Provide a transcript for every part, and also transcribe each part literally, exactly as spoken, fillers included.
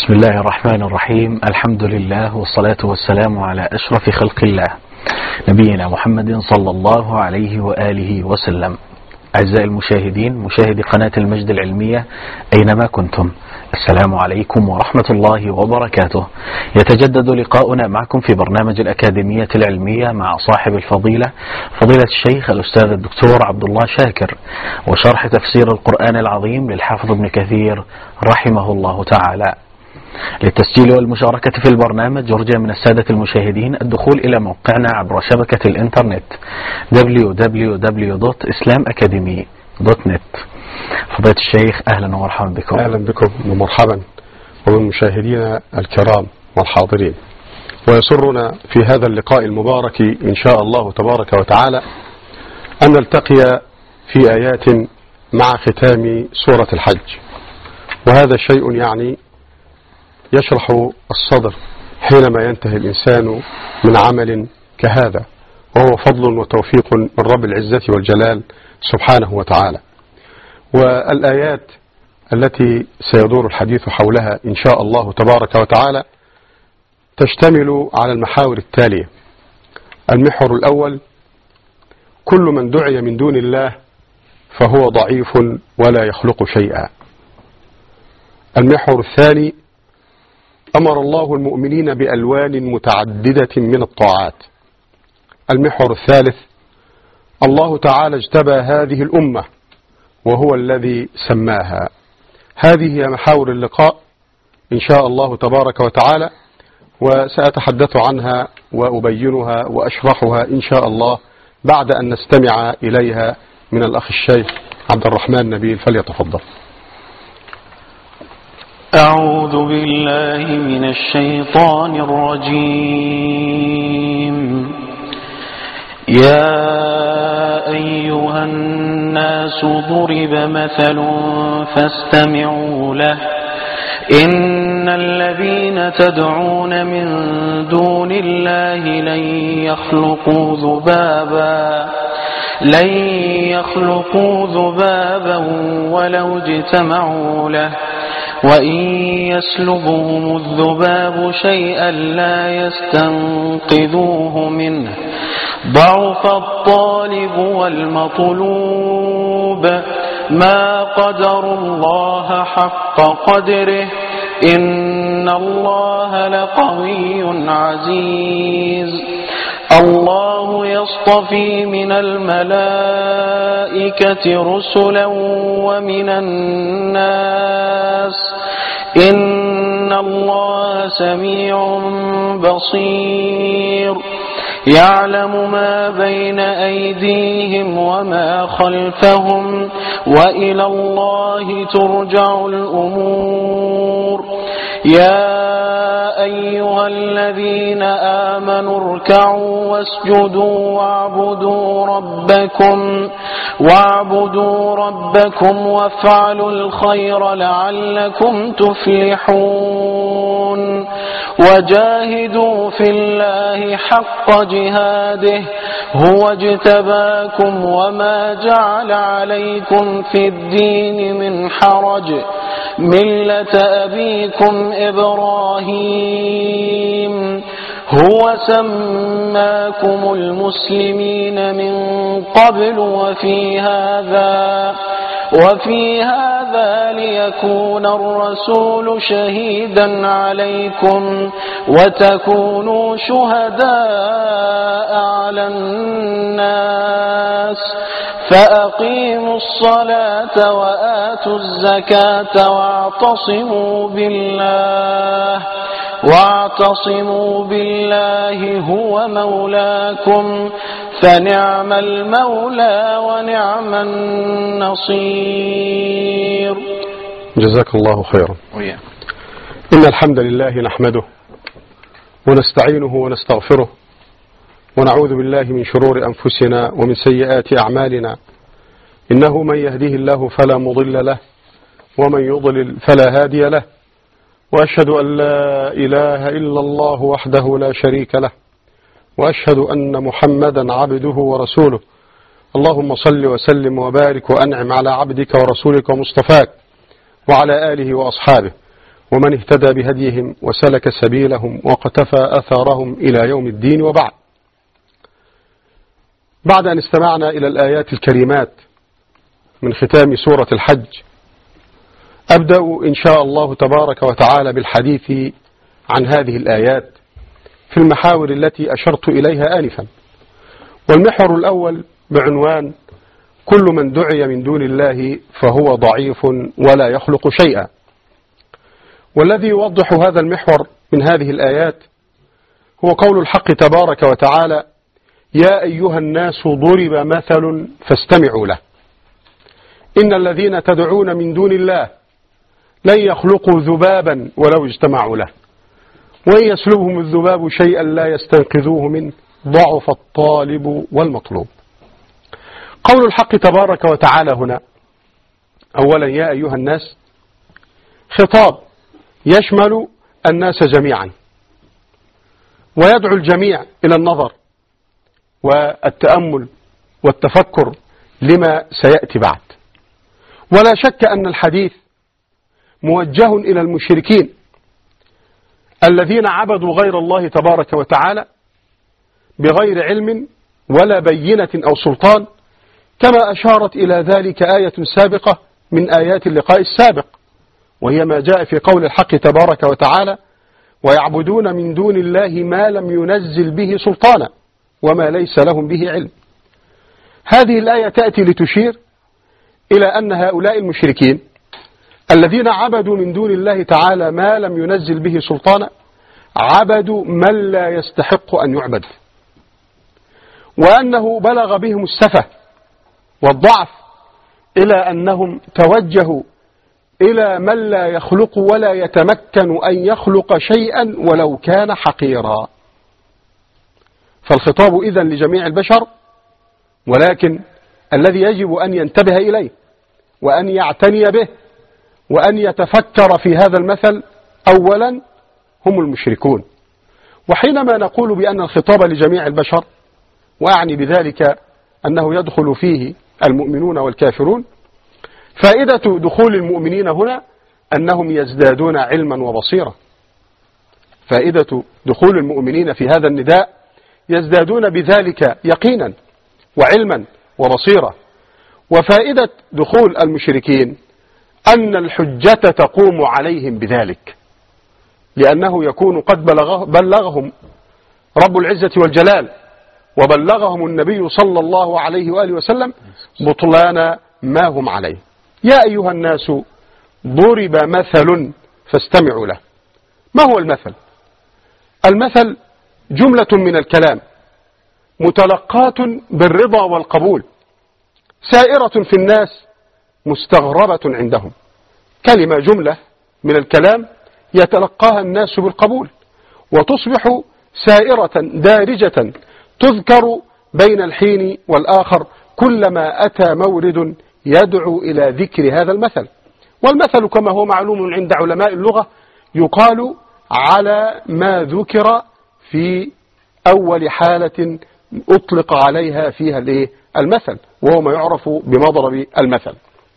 بسم الله الرحمن الرحيم. الحمد لله والصلاة والسلام على أشرف خلق الله نبينا محمد صلى الله عليه وآله وسلم. أعزائي المشاهدين، مشاهدي قناة المجد العلمية أينما كنتم، السلام عليكم ورحمة الله وبركاته. يتجدد لقاؤنا معكم في برنامج الأكاديمية العلمية مع صاحب الفضيلة فضيلة الشيخ الأستاذ الدكتور عبد الله شاكر، وشرح تفسير القرآن العظيم للحافظ ابن كثير رحمه الله تعالى. للتسجيل والمشاركة في البرنامج يرجى من السادة المشاهدين الدخول إلى موقعنا عبر شبكة الإنترنت دبليو دبليو دبليو دوت إسلام أكاديمي دوت نت. فضيلة الشيخ أهلا ومرحبا بكم. أهلا بكم ومرحبا ومن مشاهدينا الكرام والحاضرين. ويسرنا في هذا اللقاء المبارك إن شاء الله تبارك وتعالى أن نلتقي في آيات مع ختام سورة الحج، وهذا شيء يعني يشرح الصدر حينما ينتهي الإنسان من عمل كهذا، وهو فضل وتوفيق من رب العزة والجلال سبحانه وتعالى. والآيات التي سيدور الحديث حولها إن شاء الله تبارك وتعالى تشتمل على المحاور التالية. المحور الأول: كل من دعي من دون الله فهو ضعيف ولا يخلق شيئا. المحور الثاني: أمر الله المؤمنين بألوان متعددة من الطاعات. المحور الثالث: الله تعالى اجتبى هذه الأمة وهو الذي سماها. هذه هي محاور اللقاء إن شاء الله تبارك وتعالى، وسأتحدث عنها وأبينها وأشرحها إن شاء الله بعد أن نستمع إليها من الأخ الشيخ عبد الرحمن نبيل، فليتفضل. أعوذ بالله من الشيطان الرجيم. يا أيها الناس ضرب مثل فاستمعوا له. إن الذين تدعون من دون الله لن يخلقوا ذبابا لن يخلقوا ذبابا ولو اجتمعوا له، وإن يسلبهم الذباب شيئا لا يستنقذوه منه، ضعف الطالب والمطلوب. ما قدروا الله حق قدره، إن الله لقوي عزيز. الله يصطفي من الملائكة رسلا ومن الناس، إن الله سميع بصير. يعلم ما بين أيديهم وما خلفهم، وإلى الله ترجع الأمور. يا أيها الذين آمنوا اركعوا واسجدوا واعبدوا ربكم واعبدوا ربكم وافعلوا الخير لعلكم تفلحون. وجاهدوا في الله حق جهاده، هو اجتباكم وما جعل عليكم في الدين من حرج، ملة أبيكم إبراهيم، هو سماكم المسلمين من قبل وفي هذا وفي هذا ليكون الرسول شهيدا عليكم وتكونوا شهداء على الناس. فأقيموا الصلاة وآتوا الزكاة واعتصموا بالله واعتصموا بالله هو مولاكم، فنعم المولى ونعم النصير. جزاك الله خيرا. إن الحمد لله نحمده ونستعينه ونستغفره، ونعوذ بالله من شرور أنفسنا ومن سيئات أعمالنا. إنه من يهديه الله فلا مضل له، ومن يضلل فلا هادي له. وأشهد أن لا إله إلا الله وحده لا شريك له، وأشهد أن محمدا عبده ورسوله. اللهم صل وسلم وبارك وأنعم على عبدك ورسولك ومصطفاك وعلى آله وأصحابه ومن اهتدى بهديهم وسلك سبيلهم وقتفى أثارهم إلى يوم الدين، وبعد. بعد أن استمعنا إلى الآيات الكريمات من ختام سورة الحج، أبدأ إن شاء الله تبارك وتعالى بالحديث عن هذه الآيات في المحاور التي أشرت إليها آنفا. والمحور الأول بعنوان كل من دعي من دون الله فهو ضعيف ولا يخلق شيئا. والذي يوضح هذا المحور من هذه الآيات هو قول الحق تبارك وتعالى: يا أيها الناس ضرب مثل فاستمعوا له إن الذين تدعون من دون الله لن يخلقوا ذبابا ولو اجتمعوا له وإن يسلبهم الذباب شيئا لا يستنقذوه منه ضعف الطالب والمطلوب. قول الحق تبارك وتعالى هنا أولا يا أيها الناس خطاب يشمل الناس جميعا، ويدعو الجميع إلى النظر والتأمل والتفكر لما سيأتي بعد. ولا شك أن الحديث موجه إلى المشركين الذين عبدوا غير الله تبارك وتعالى بغير علم ولا بينة أو سلطان، كما أشارت إلى ذلك آية سابقة من آيات اللقاء السابق، وهي ما جاء في قول الحق تبارك وتعالى: ويعبدون من دون الله ما لم ينزل به سلطانا وما ليس لهم به علم. هذه الآية تأتي لتشير إلى أن هؤلاء المشركين الذين عبدوا من دون الله تعالى ما لم ينزل به سلطانا عبدوا من لا يستحق أن يعبد، وأنه بلغ بهم السفة والضعف إلى أنهم توجهوا إلى من لا يخلق ولا يتمكن أن يخلق شيئا ولو كان حقيرا. فالخطاب إذن لجميع البشر، ولكن الذي يجب أن ينتبه إليه وأن يعتني به وأن يتفكر في هذا المثل أولا هم المشركون. وحينما نقول بأن الخطاب لجميع البشر، وأعني بذلك أنه يدخل فيه المؤمنون والكافرون، فائدة دخول المؤمنين هنا أنهم يزدادون علما وبصيرة. فائدة دخول المؤمنين في هذا النداء يزدادون بذلك يقينا وعلما وبصيرة. وفائدة دخول المشركين أن الحجة تقوم عليهم بذلك، لأنه يكون قد بلغه بلغهم رب العزة والجلال وبلغهم النبي صلى الله عليه وآله وسلم بطلان ما هم عليه. يا أيها الناس ضرب مثل فاستمعوا له. ما هو المثل؟ المثل جملة من الكلام متلقاة بالرضا والقبول، سائرة في الناس مستغربة عندهم. كلمة جملة من الكلام يتلقاها الناس بالقبول، وتصبح سائرة دارجة تذكر بين الحين والآخر كلما أتى مورد يدعو إلى ذكر هذا المثل. والمثل كما هو معلوم عند علماء اللغة يقال على ما ذكر في أول حالة أطلق عليها فيها المثل، وهو ما يعرف بمضرب المثل.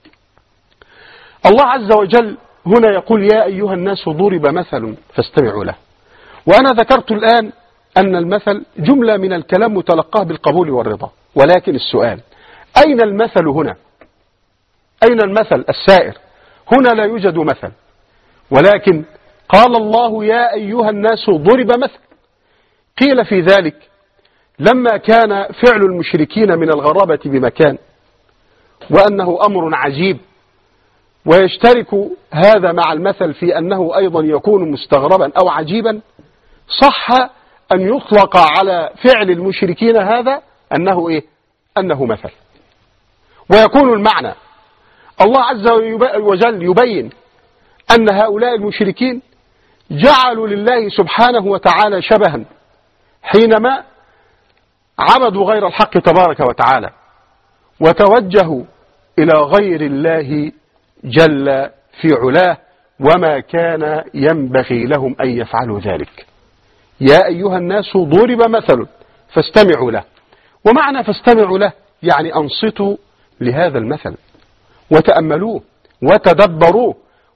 الله عز وجل هنا يقول يا أيها الناس ضرب مثل فاستمعوا له. وأنا ذكرت الآن أن المثل جملة من الكلام متلقاه بالقبول والرضا، ولكن السؤال أين المثل هنا؟ أين المثل السائر؟ هنا لا يوجد مثل، ولكن قال الله يا أيها الناس ضرب مثل. قيل في ذلك لما كان فعل المشركين من الغرابة بمكان، وأنه أمر عجيب، ويشترك هذا مع المثل في أنه أيضا يكون مستغربا أو عجيبا، صح أن يطلق على فعل المشركين هذا أنه إيه؟ أنه مثل. ويكون المعنى الله عز وجل يبين أن هؤلاء المشركين جعلوا لله سبحانه وتعالى شبها حينما عبدوا غير الحق تبارك وتعالى وتوجهوا إلى غير الله جل في علاه، وما كان ينبغي لهم أن يفعلوا ذلك. يا أيها الناس ضرب مثل فاستمعوا له. ومعنى فاستمعوا له يعني أنصتوا لهذا المثل وتأملوه وتدبروه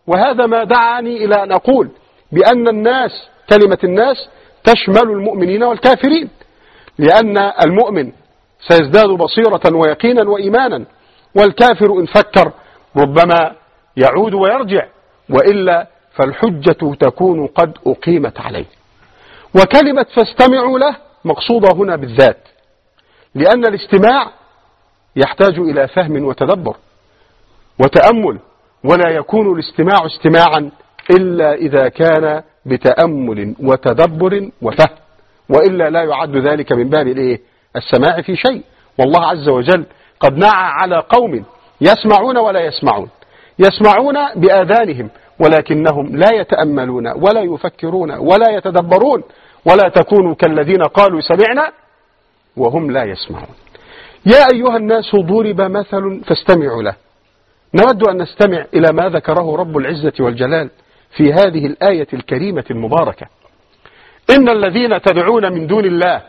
وهذا ما دعاني إلى أن أقول بأن الناس، كلمة الناس تشمل المؤمنين والكافرين، لأن المؤمن سيزداد بصيرة ويقينا وإيمانا، والكافر إن فكر ربما يعود ويرجع، وإلا فالحجة تكون قد أقيمت عليه. وكلمة فاستمعوا له مقصودة هنا بالذات، لأن الاستماع يحتاج إلى فهم وتدبر وتأمل، ولا يكون الاستماع استماعا إلا إذا كان بتأمل وتدبر وفهم، وإلا لا يعد ذلك من باب الإيه؟ السماع في شيء. والله عز وجل قد نعى على قوم يسمعون ولا يسمعون، يسمعون بآذانهم ولكنهم لا يتأملون ولا يفكرون ولا يتدبرون، ولا تكونوا كالذين قالوا سمعنا وهم لا يسمعون. يا أيها الناس ضرب مثل فاستمعوا له. نود أن نستمع إلى ما ذكره رب العزة والجلال في هذه الآية الكريمة المباركة: إن الذين تدعون من دون الله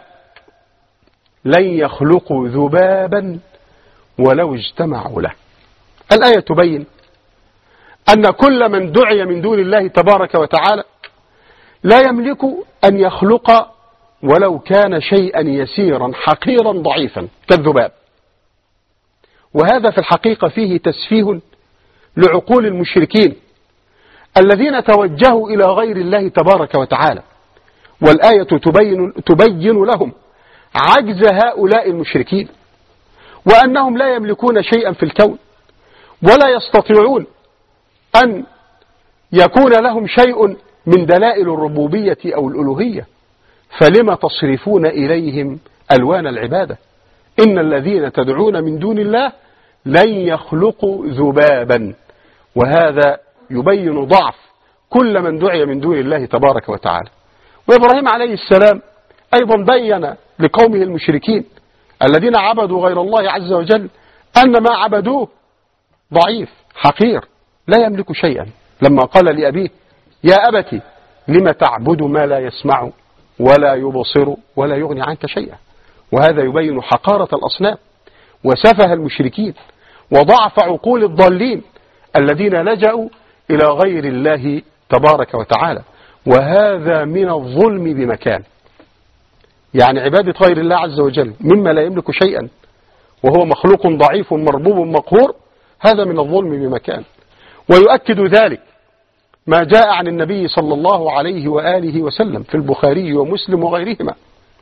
لن يخلقوا ذبابا ولو اجتمعوا له. الآية تبين أن كل من دعي من دون الله تبارك وتعالى لا يملك أن يخلق ولو كان شيئا يسيرا حقيرا ضعيفا كالذباب. وهذا في الحقيقة فيه تسفيه لعقول المشركين الذين توجهوا إلى غير الله تبارك وتعالى، والآية تبين, تبين لهم عجز هؤلاء المشركين، وأنهم لا يملكون شيئا في الكون، ولا يستطيعون أن يكون لهم شيء من دلائل الربوبية أو الألوهية، فلما تصرفون إليهم ألوان العبادة؟ إن الذين تدعون من دون الله لن يخلقوا ذبابا. وهذا يبين ضعف كل من دعي من دون الله تبارك وتعالى. وإبراهيم عليه السلام أيضا بين لقومه المشركين الذين عبدوا غير الله عز وجل أن ما عبدوه ضعيف حقير لا يملك شيئا، لما قال لأبيه: يا أبت لم تعبد ما لا يسمع ولا يبصر ولا يغني عنك شيئا. وهذا يبين حقارة الأصنام وسفه المشركين وضعف عقول الضالين الذين لجأوا إلى غير الله تبارك وتعالى. وهذا من الظلم بمكان، يعني عبادة غير الله عز وجل مما لا يملك شيئا وهو مخلوق ضعيف مربوب مقهور، هذا من الظلم بمكان. ويؤكد ذلك ما جاء عن النبي صلى الله عليه وآله وسلم في البخاري ومسلم وغيرهما،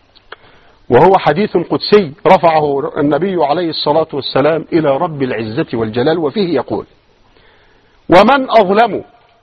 وهو حديث قدسي رفعه النبي عليه الصلاة والسلام إلى رب العزة والجلال، وفيه يقول: ومن أظلم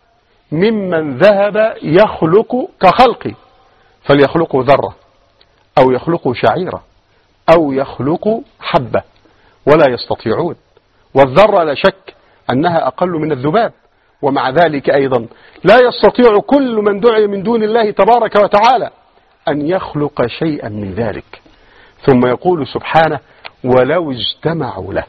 ممن ذهب يخلق كخلقي فليخلق ذرة أو يخلق شعيرة أو يخلق حبة ولا يستطيعون. والذرة لا شك أنها أقل من الذباب، ومع ذلك أيضا لا يستطيع كل من دعي من دون الله تبارك وتعالى أن يخلق شيئا من ذلك. ثم يقول سبحانه: ولو اجتمعوا له.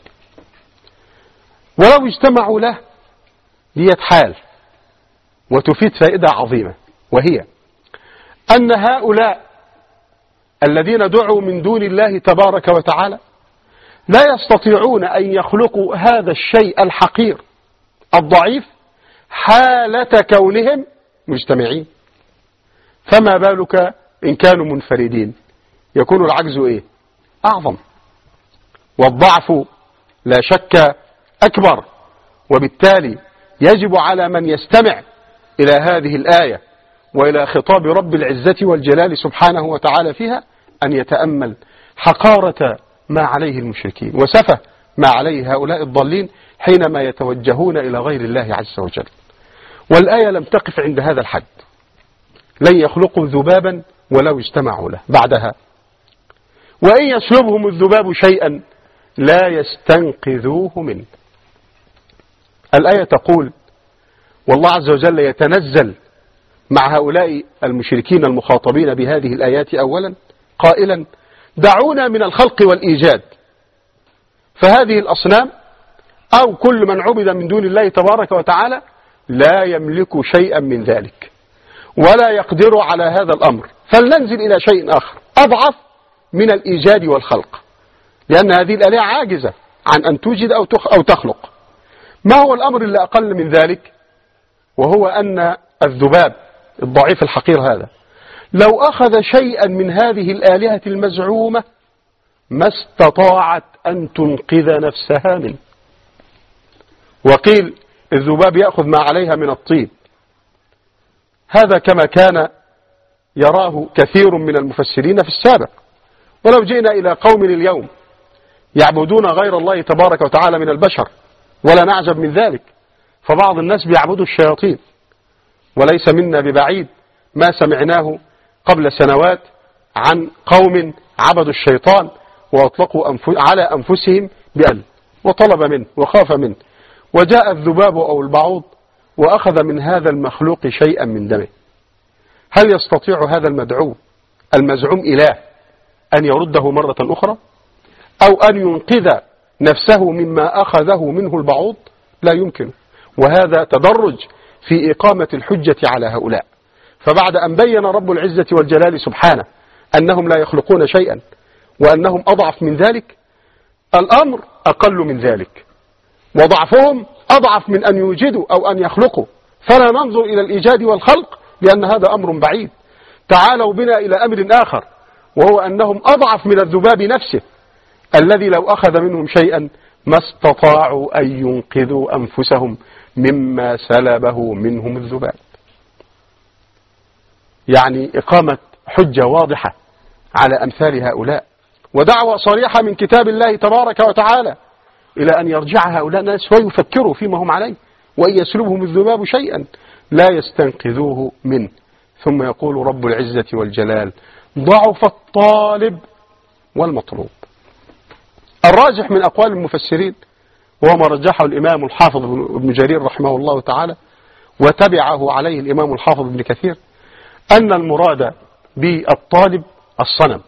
ولو اجتمعوا له ديت حال وتفيد فائدة عظيمة، وهي أن هؤلاء الذين دعوا من دون الله تبارك وتعالى لا يستطيعون أن يخلقوا هذا الشيء الحقير الضعيف حالة كونهم مجتمعين، فما بالك إن كانوا منفردين؟ يكون العجز إيه؟ أعظم، والضعف لا شك أكبر. وبالتالي يجب على من يستمع إلى هذه الآية وإلى خطاب رب العزة والجلال سبحانه وتعالى فيها أن يتأمل حقارة ما عليه المشركين وسفه ما عليه هؤلاء الضالين حينما يتوجهون إلى غير الله عز وجل. والآية لم تقف عند هذا الحد، لن يخلقوا ذبابا ولو اجتمعوا له. بعدها: وإن يسلبهم الذباب شيئا لا يستنقذوه منه. الآية تقول والله عز وجل يتنزل مع هؤلاء المشركين المخاطبين بهذه الآيات أولا قائلا: دعونا من الخلق والإيجاد. فهذه الأصنام أو كل من عبد من دون الله تبارك وتعالى لا يملك شيئا من ذلك ولا يقدر على هذا الأمر، فلننزل إلى شيء آخر أضعف من الإيجاد والخلق، لأن هذه الآلهة عاجزة عن أن توجد أو تخلق. ما هو الأمر اللي أقل من ذلك؟ وهو أن الذباب الضعيف الحقير هذا لو أخذ شيئا من هذه الآلهة المزعومة ما استطاعت أن تنقذ نفسها منه. وقيل الذباب يأخذ ما عليها من الطيب، هذا كما كان يراه كثير من المفسرين في السابق. ولو جئنا إلى قوم اليوم يعبدون غير الله تبارك وتعالى من البشر ولا نعجب من ذلك، فبعض الناس بيعبدوا الشياطين، وليس منا ببعيد ما سمعناه قبل سنوات عن قوم عبدوا الشيطان وأطلقوا أنف... على أنفسهم بأل وطلب منه وخاف منه، وجاء الذباب أو البعوض وأخذ من هذا المخلوق شيئا من دمه. هل يستطيع هذا المدعو المزعوم إله أن يرده مرة أخرى أو أن ينقذ نفسه مما أخذه منه البعوض؟ لا يمكن. وهذا تدرج في إقامة الحجة على هؤلاء. فبعد أن بين رب العزة والجلال سبحانه أنهم لا يخلقون شيئا وأنهم أضعف من ذلك، الأمر أقل من ذلك، وضعفهم أضعف من أن يوجدوا أو أن يخلقوا. فلا ننظر إلى الإيجاد والخلق لأن هذا أمر بعيد. تعالوا بنا إلى أمر آخر، وهو أنهم أضعف من الذباب نفسه الذي لو أخذ منهم شيئا ما استطاعوا أن ينقذوا أنفسهم مما سلبه منهم الذباب. يعني إقامة حجة واضحة على أمثال هؤلاء، ودعوة صريحة من كتاب الله تبارك وتعالى إلى أن يرجع هؤلاء الناس ويفكروا فيما هم عليه، وإن يسلبهم الذباب شيئا لا يستنقذوه منه. ثم يقول رب العزة والجلال: ضعف الطالب والمطلوب. الراجح من أقوال المفسرين وهو ما رجحه الإمام الحافظ ابن جرير رحمه الله تعالى وتبعه عليه الإمام الحافظ ابن كثير أن المراد بالطالب الصنم،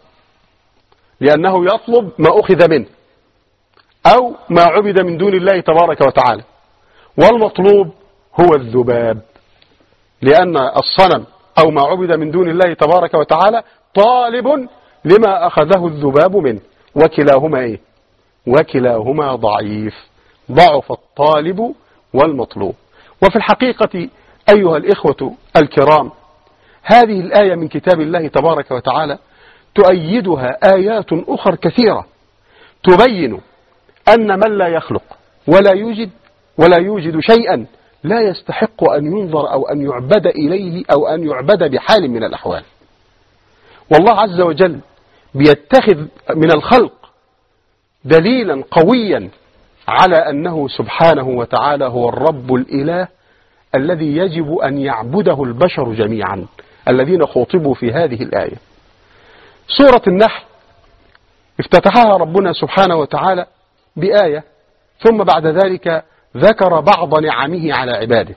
لأنه يطلب ما أخذ منه أو ما عبد من دون الله تبارك وتعالى، والمطلوب هو الذباب، لأن الصنم أو ما عبد من دون الله تبارك وتعالى طالب لما أخذه الذباب منه، وكلاهما إيه؟ وكلاهما ضعيف. ضعف الطالب والمطلوب. وفي الحقيقة أيها الإخوة الكرام، هذه الآية من كتاب الله تبارك وتعالى تؤيدها آيات أخرى كثيرة تبين أن من لا يخلق ولا يوجد ولا يوجد شيئا لا يستحق أن ينظر أو أن يعبد إليه أو أن يعبد بحال من الأحوال. والله عز وجل بيتخذ من الخلق دليلا قويا على أنه سبحانه وتعالى هو الرب الإله الذي يجب أن يعبده البشر جميعا الذين خوطبوا في هذه الآية. سورة النحل افتتحها ربنا سبحانه وتعالى بآية، ثم بعد ذلك ذكر بعض نعمه على عباده: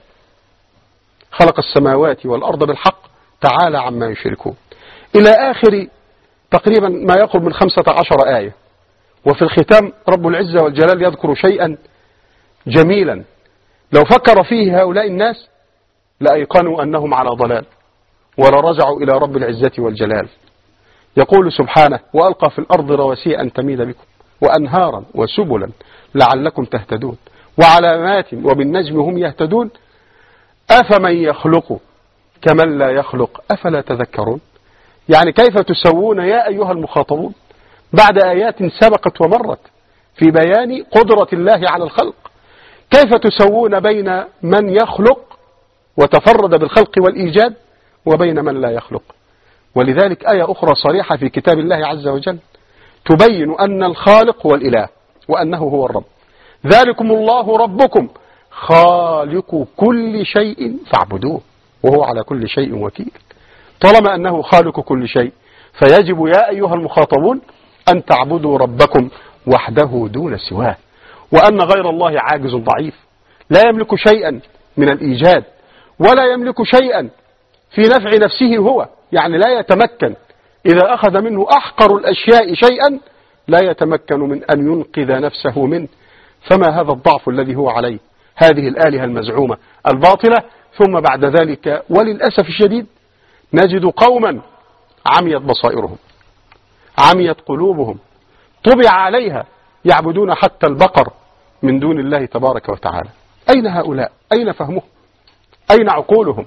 خلق السماوات والأرض بالحق تعالى عما يشركون، إلى آخر تقريبا ما يقرب من خمسة عشر آية. وفي الختام رب العزة والجلال يذكر شيئا جميلا لو فكر فيه هؤلاء الناس لأيقنوا أنهم على ضلال ولرجعوا إلى رب العزة والجلال. يقول سبحانه: وألقى في الأرض رواسي أن تميد بكم وأنهارا وسبلا لعلكم تهتدون وعلامات وبالنجم هم يهتدون أفمن يخلق كمن لا يخلق أفلا تذكرون. يعني كيف تسوون يا أيها المخاطبون بعد آيات سبقت ومرت في بيان قدرة الله على الخلق؟ كيف تسوون بين من يخلق وتفرد بالخلق والإيجاد وبين من لا يخلق؟ ولذلك آية أخرى صريحة في كتاب الله عز وجل تبين أن الخالق هو الإله وأنه هو الرب. ذلكم الله ربكم خالق كل شيء فاعبدوه وهو على كل شيء وكيل. طالما أنه خالق كل شيء فيجب يا أيها المخاطبون أن تعبدوا ربكم وحده دون سواه، وأن غير الله عاجز ضعيف لا يملك شيئا من الإيجاد ولا يملك شيئا في نفع نفسه هو، يعني لا يتمكن إذا أخذ منه أحقر الأشياء شيئا لا يتمكن من أن ينقذ نفسه منه. فما هذا الضعف الذي هو عليه هذه الآلهة المزعومة الباطلة؟ ثم بعد ذلك وللأسف الشديد نجد قوما عميت بصائرهم، عميت قلوبهم، طبع عليها، يعبدون حتى البقر من دون الله تبارك وتعالى. أين هؤلاء؟ أين فهمهم؟ أين عقولهم؟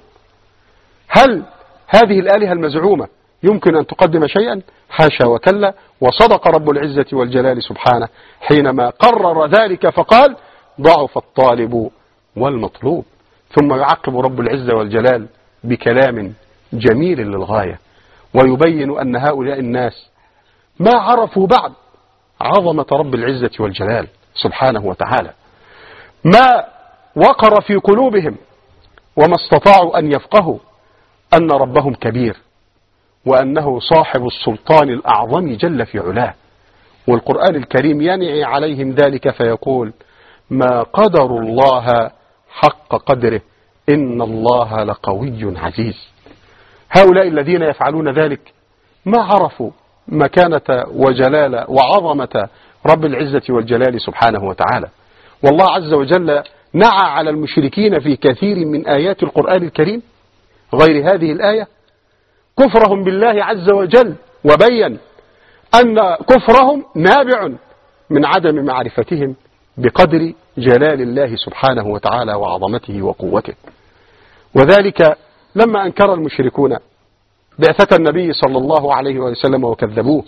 هل هذه الآلهة المزعومة يمكن أن تقدم شيئا؟ حاشا وكلا. وصدق رب العزة والجلال سبحانه حينما قرر ذلك فقال ضعف الطالب والمطلوب. ثم يعقب رب العزة والجلال بكلام جميل للغاية ويبين أن هؤلاء الناس ما عرفوا بعد عظمة رب العزة والجلال سبحانه وتعالى، ما وقر في قلوبهم وما استطاعوا أن يفقهوا أن ربهم كبير وأنه صاحب السلطان الأعظم جل في علاه. والقرآن الكريم ينعي عليهم ذلك فيقول ما قدروا الله حق قدره إن الله لقوي عزيز. هؤلاء الذين يفعلون ذلك ما عرفوا مكانة وجلال وعظمة رب العزة والجلال سبحانه وتعالى. والله عز وجل نعى على المشركين في كثير من آيات القرآن الكريم غير هذه الآية كفرهم بالله عز وجل، وبين أن كفرهم نابع من عدم معرفتهم بقدر جلال الله سبحانه وتعالى وعظمته وقوته. وذلك لما أنكر المشركون بعثة النبي صلى الله عليه وسلم وكذبوه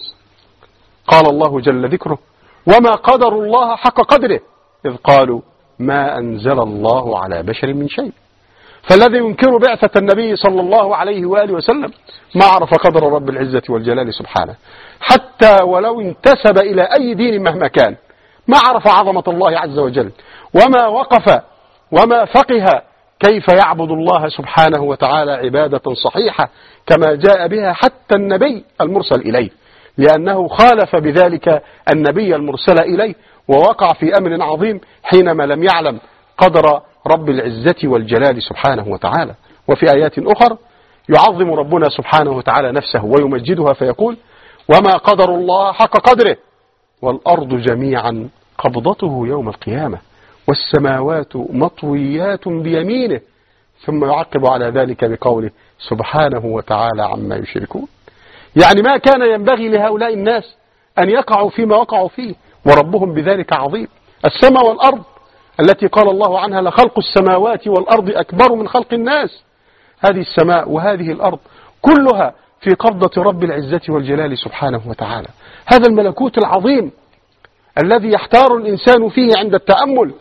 قال الله جل ذكره وما قدروا الله حق قدره إذ قالوا ما أنزل الله على بشر من شيء. فالذي ينكر بعثة النبي صلى الله عليه وآله وسلم ما عرف قدر رب العزة والجلال سبحانه، حتى ولو انتسب إلى أي دين مهما كان ما عرف عظمة الله عز وجل وما وقف وما فقه كيف يعبد الله سبحانه وتعالى عبادة صحيحة كما جاء بها حتى النبي المرسل إليه، لأنه خالف بذلك النبي المرسل إليه ووقع في أمر عظيم حينما لم يعلم قدر رب العزة والجلال سبحانه وتعالى. وفي آيات أخرى يعظم ربنا سبحانه وتعالى نفسه ويمجدها فيقول وما قدر الله حق قدره والأرض جميعا قبضته يوم القيامة والسماوات مطويات بيمينه، ثم يعقب على ذلك بقوله سبحانه وتعالى عما يشركون. يعني ما كان ينبغي لهؤلاء الناس أن يقعوا فيما وقعوا فيه وربهم بذلك عظيم. السماء والأرض التي قال الله عنها لخلق السماوات والأرض أكبر من خلق الناس، هذه السماء وهذه الأرض كلها في قبضة رب العزة والجلال سبحانه وتعالى. هذا الملكوت العظيم الذي يحتار الإنسان فيه عند التأمل،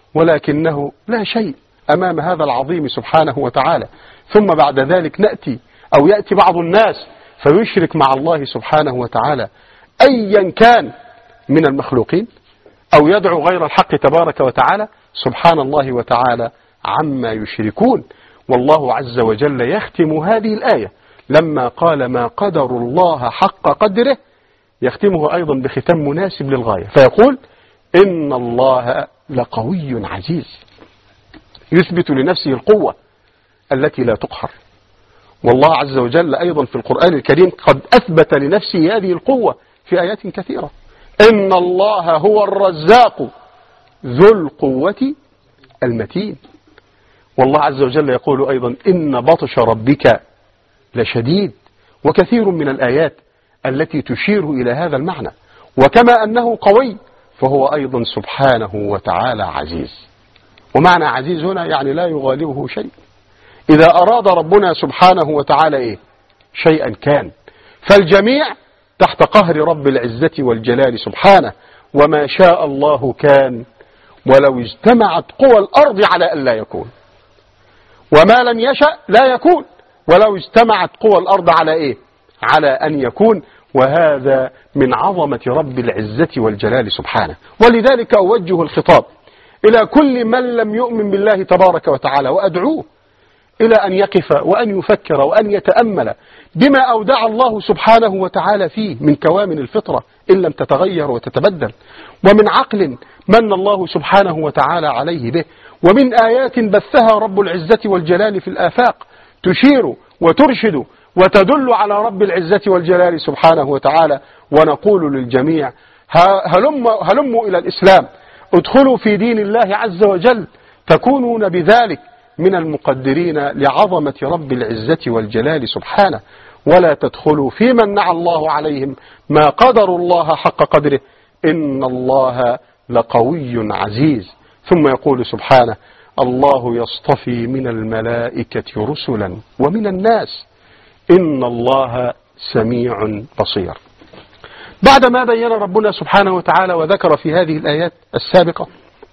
ولكنه لا شيء أمام هذا العظيم سبحانه وتعالى. ثم بعد ذلك نأتي أو يأتي بعض الناس فيشرك مع الله سبحانه وتعالى أيا كان من المخلوقين أو يدعو غير الحق تبارك وتعالى سبحان الله وتعالى عما يشركون. والله عز وجل يختم هذه الآية لما قال ما قدر الله حق قدره يختمه أيضا بختام مناسب للغاية فيقول إن الله لقوي عزيز، يثبت لنفسه القوة التي لا تقهر. والله عز وجل أيضا في القرآن الكريم قد أثبت لنفسه هذه القوة في آيات كثيرة. إن الله هو الرزاق ذو القوة المتين. والله عز وجل يقول أيضا إن بطش ربك لشديد، وكثير من الآيات التي تشير إلى هذا المعنى. وكما أنه قوي فهو أيضا سبحانه وتعالى عزيز، ومعنى عزيز هنا يعني لا يغالبه شيء. إذا أراد ربنا سبحانه وتعالى إيه شيئا كان، فالجميع تحت قهر رب العزة والجلال سبحانه، وما شاء الله كان ولو اجتمعت قوى الأرض على أن لا يكون، وما لم يشأ لا يكون ولو اجتمعت قوى الأرض على إيه على أن يكون. وهذا من عظمة رب العزة والجلال سبحانه. ولذلك أوجه الخطاب إلى كل من لم يؤمن بالله تبارك وتعالى وأدعوه إلى أن يقف وأن يفكر وأن يتأمل بما أودع الله سبحانه وتعالى فيه من كوامن الفطرة إن لم تتغير وتتبدل، ومن عقل من الله سبحانه وتعالى عليه به، ومن آيات بثها رب العزة والجلال في الآفاق تشير وترشد وتدل على رب العزة والجلال سبحانه وتعالى. ونقول للجميع هلموا هلموا إلى الإسلام، ادخلوا في دين الله عز وجل، تكونون بذلك من المقدرين لعظمة رب العزة والجلال سبحانه، ولا تدخلوا في من نعى الله عليهم ما قدروا الله حق قدره إن الله لقوي عزيز. ثم يقول سبحانه الله يصطفي من الملائكة رسلا ومن الناس إن الله سميع بصير. بعدما بين ربنا سبحانه وتعالى وذكر في هذه الآيات السابقة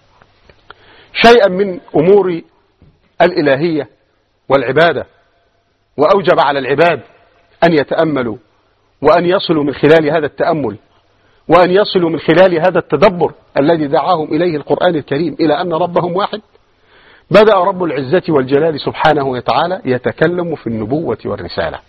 شيئا من أمور الإلهية والعبادة، وأوجب على العباد أن يتأملوا وأن يصلوا من خلال هذا التأمل وأن يصلوا من خلال هذا التدبر الذي دعاهم إليه القرآن الكريم إلى أن ربهم واحد، بدأ رب العزة والجلال سبحانه وتعالى يتكلم في النبوة والرسالة.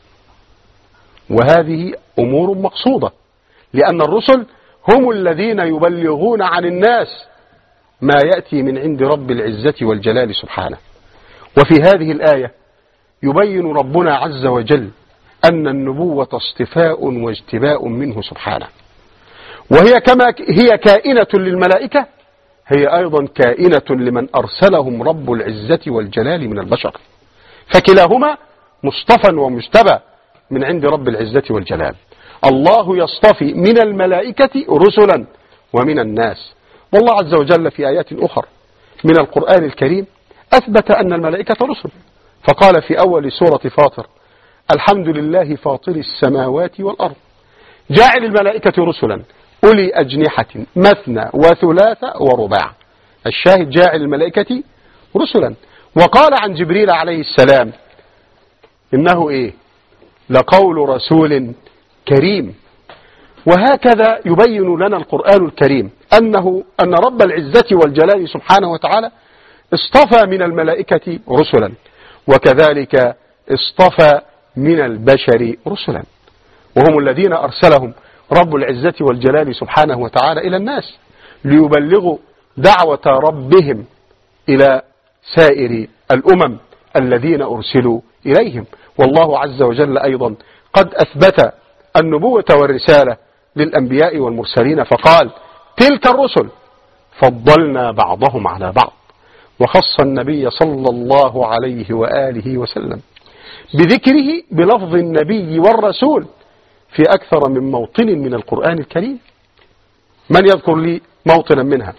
وهذه أمور مقصودة، لأن الرسل هم الذين يبلغون عن الناس ما يأتي من عند رب العزة والجلال سبحانه. وفي هذه الآية يبين ربنا عز وجل أن النبوة اصطفاء واجتباء منه سبحانه، وهي كما هي كائنة للملائكة هي أيضا كائنة لمن أرسلهم رب العزة والجلال من البشر، فكلاهما مصطفى ومجتبى من عند رب العزة والجلال. الله يصطفي من الملائكة رسلا ومن الناس. والله عز وجل في آيات أخرى من القرآن الكريم أثبت أن الملائكة رسل، فقال في أول سورة فاطر: الحمد لله فاطر السماوات والأرض جاعل الملائكة رسلا أولي أجنحة مثنى وثلاث ورباع. الشاهد جاعل الملائكة رسلا. وقال عن جبريل عليه السلام إنه إيه؟ لقول رسول كريم. وهكذا يبين لنا القرآن الكريم أنه أن رب العزة والجلال سبحانه وتعالى اصطفى من الملائكة رسلا، وكذلك اصطفى من البشر رسلا، وهم الذين أرسلهم رب العزة والجلال سبحانه وتعالى إلى الناس ليبلغوا دعوة ربهم إلى سائر الأمم الذين أرسلوا إليهم. والله عز وجل أيضا قد أثبت النبوة والرسالة للأنبياء والمرسلين، فقال: تلك الرسل فضلنا بعضهم على بعض، وخص النبي صلى الله عليه وآله وسلم بذكره بلفظ النبي والرسول في أكثر من موطن من القرآن الكريم. من يذكر لي موطنا منها؟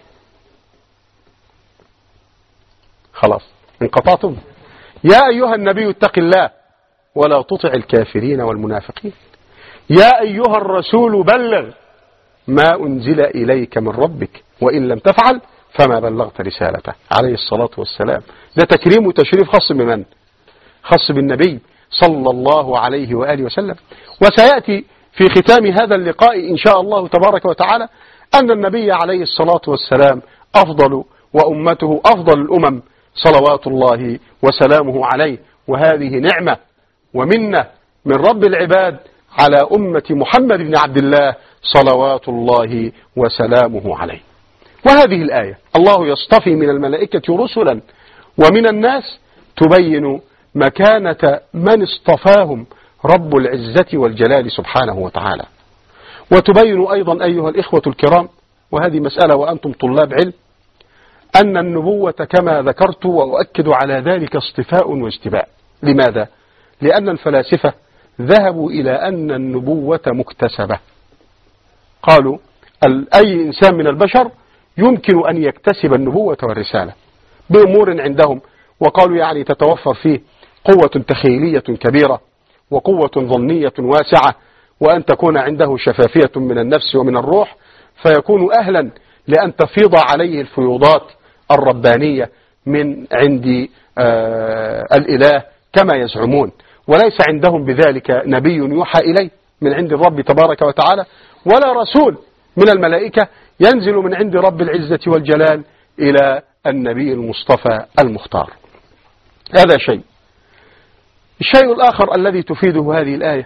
خلاص انقطعتم. يا أيها النبي اتق الله ولا تطع الكافرين والمنافقين، يا أيها الرسول بلغ ما أنزل إليك من ربك وإن لم تفعل فما بلغت رسالته عليه الصلاة والسلام. ده تكريم وتشريف خاص بمن؟ خاص بالنبي صلى الله عليه وآله وسلم. وسيأتي في ختام هذا اللقاء إن شاء الله تبارك وتعالى أن النبي عليه الصلاة والسلام أفضل وأمته أفضل الأمم صلوات الله وسلامه عليه، وهذه نعمة ومنة من رب العباد على أمة محمد بن عبد الله صلوات الله وسلامه عليه. وهذه الآية الله يصطفي من الملائكة رسلا ومن الناس تبين مكانة من اصطفاهم رب العزة والجلال سبحانه وتعالى، وتبين أيضا أيها الإخوة الكرام، وهذه مسألة وأنتم طلاب علم، أن النبوة كما ذكرت وأؤكد على ذلك اصطفاء واجتباء. لماذا؟ لأن الفلاسفة ذهبوا إلى أن النبوة مكتسبة. قالوا أي إنسان من البشر يمكن أن يكتسب النبوة والرسالة بأمور عندهم، وقالوا يعني تتوفر فيه قوة تخيلية كبيرة وقوة ظنية واسعة، وأن تكون عنده شفافية من النفس ومن الروح، فيكون أهلا لأن تفيض عليه الفيوضات الربانية من عند آه الإله كما يزعمون. وليس عندهم بذلك نبي يوحى إليه من عند الرب تبارك وتعالى، ولا رسول من الملائكة ينزل من عند رب العزة والجلال إلى النبي المصطفى المختار. هذا شيء. الشيء الآخر الذي تفيده هذه الآية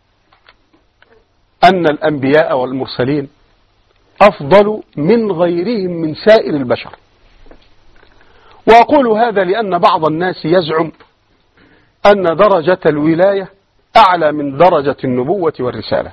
أن الأنبياء والمرسلين أفضل من غيرهم من سائر البشر. وأقول هذا لأن بعض الناس يزعم أن درجة الولاية أعلى من درجة النبوة والرسالة،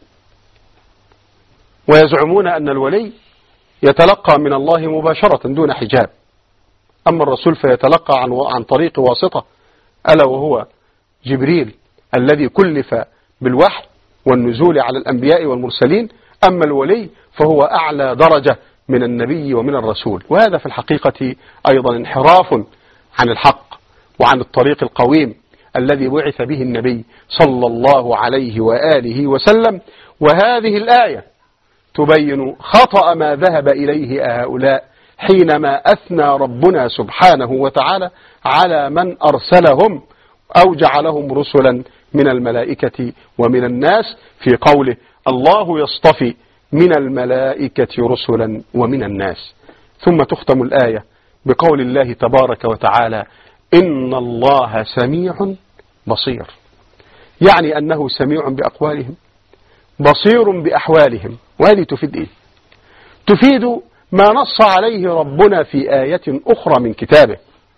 ويزعمون أن الولي يتلقى من الله مباشرة دون حجاب، أما الرسول فيتلقى عن عن طريق واسطة، ألا وهو جبريل الذي كلف بالوحي والنزول على الأنبياء والمرسلين. أما الولي فهو أعلى درجة من النبي ومن الرسول، وهذا في الحقيقة أيضا انحراف عن الحق وعن الطريق القويم الذي بعث به النبي صلى الله عليه وآله وسلم. وهذه الآية تبين خطأ ما ذهب إليه هؤلاء حينما أثنى ربنا سبحانه وتعالى على من أرسلهم أو جعلهم رسلا من الملائكة ومن الناس في قوله الله يصطفي من الملائكة رسلا ومن الناس. ثم تختم الآية بقول الله تبارك وتعالى إن الله سميع بصير، يعني أنه سميع بأقوالهم بصير بأحوالهم. وهذه تفيد إيه؟ تفيد ما نص عليه ربنا في آية أخرى من كتابه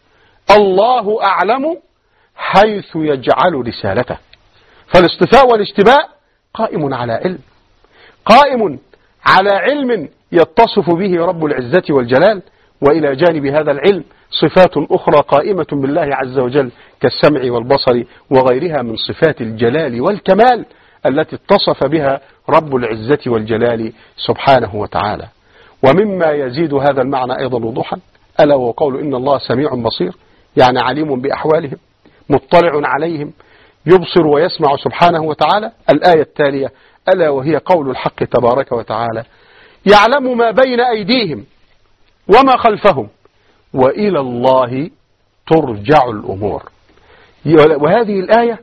الله أعلم حيث يجعل رسالته. فالاصطفاء والاشتباء قائم على علم، قائم على علم يتصف به رب العزة والجلال، وإلى جانب هذا العلم صفات أخرى قائمة بالله عز وجل كالسمع والبصر وغيرها من صفات الجلال والكمال التي اتصف بها رب العزة والجلال سبحانه وتعالى. ومما يزيد هذا المعنى أيضا وضوحا ألا وقول إن الله سميع بصير، يعني عليم بأحوالهم مطلع عليهم يبصر ويسمع سبحانه وتعالى. الآية التالية ألا وهي قول الحق تبارك وتعالى يعلم ما بين أيديهم وما خلفهم وإلى الله ترجع الأمور. وهذه الآية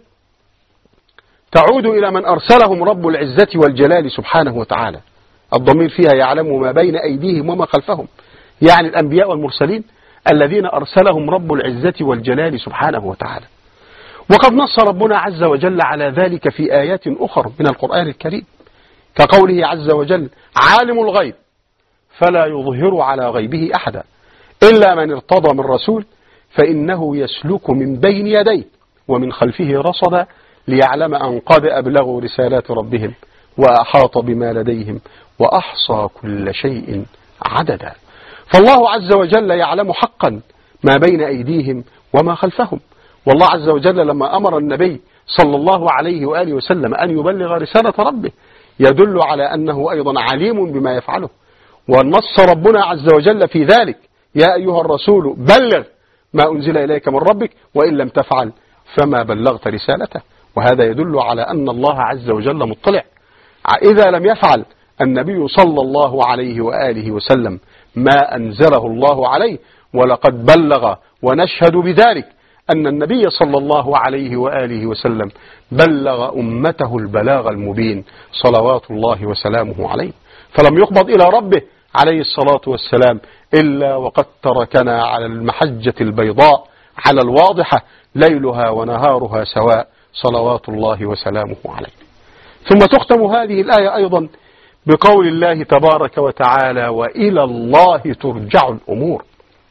تعود إلى من أرسلهم رب العزة والجلال سبحانه وتعالى. الضمير فيها يعلم ما بين أيديهم وما خلفهم، يعني الأنبياء والمرسلين الذين أرسلهم رب العزة والجلال سبحانه وتعالى. وقد نص ربنا عز وجل على ذلك في آيات أخرى من القرآن الكريم كقوله عز وجل عالم الغيب فلا يظهر على غيبه أحدا إلا من ارتضى من رسول فإنه يسلك من بين يديه ومن خلفه رصدا ليعلم أن قد أبلغوا رسالات ربهم وأحاط بما لديهم وأحصى كل شيء عددا. فالله عز وجل يعلم حقا ما بين أيديهم وما خلفهم. والله عز وجل لما أمر النبي صلى الله عليه وآله وسلم أن يبلغ رسالة ربه يدل على أنه أيضا عليم بما يفعله. ونص ربنا عز وجل في ذلك يا أيها الرسول بلغ ما أنزل إليك من ربك وإن لم تفعل فما بلغت رسالته. وهذا يدل على أن الله عز وجل مطلع. إذا لم يفعل النبي صلى الله عليه وآله وسلم ما أنزله الله عليه، ولقد بلغ ونشهد بذلك أن النبي صلى الله عليه وآله وسلم بلغ أمته البلاغ المبين صلوات الله وسلامه عليه، فلم يقبض إلى ربه عليه الصلاة والسلام إلا وقد تركنا على المحجة البيضاء على الواضحة ليلها ونهارها سواء صلوات الله وسلامه عليه. ثم تختم هذه الآية أيضا بقول الله تبارك وتعالى وإلى الله ترجع الأمور.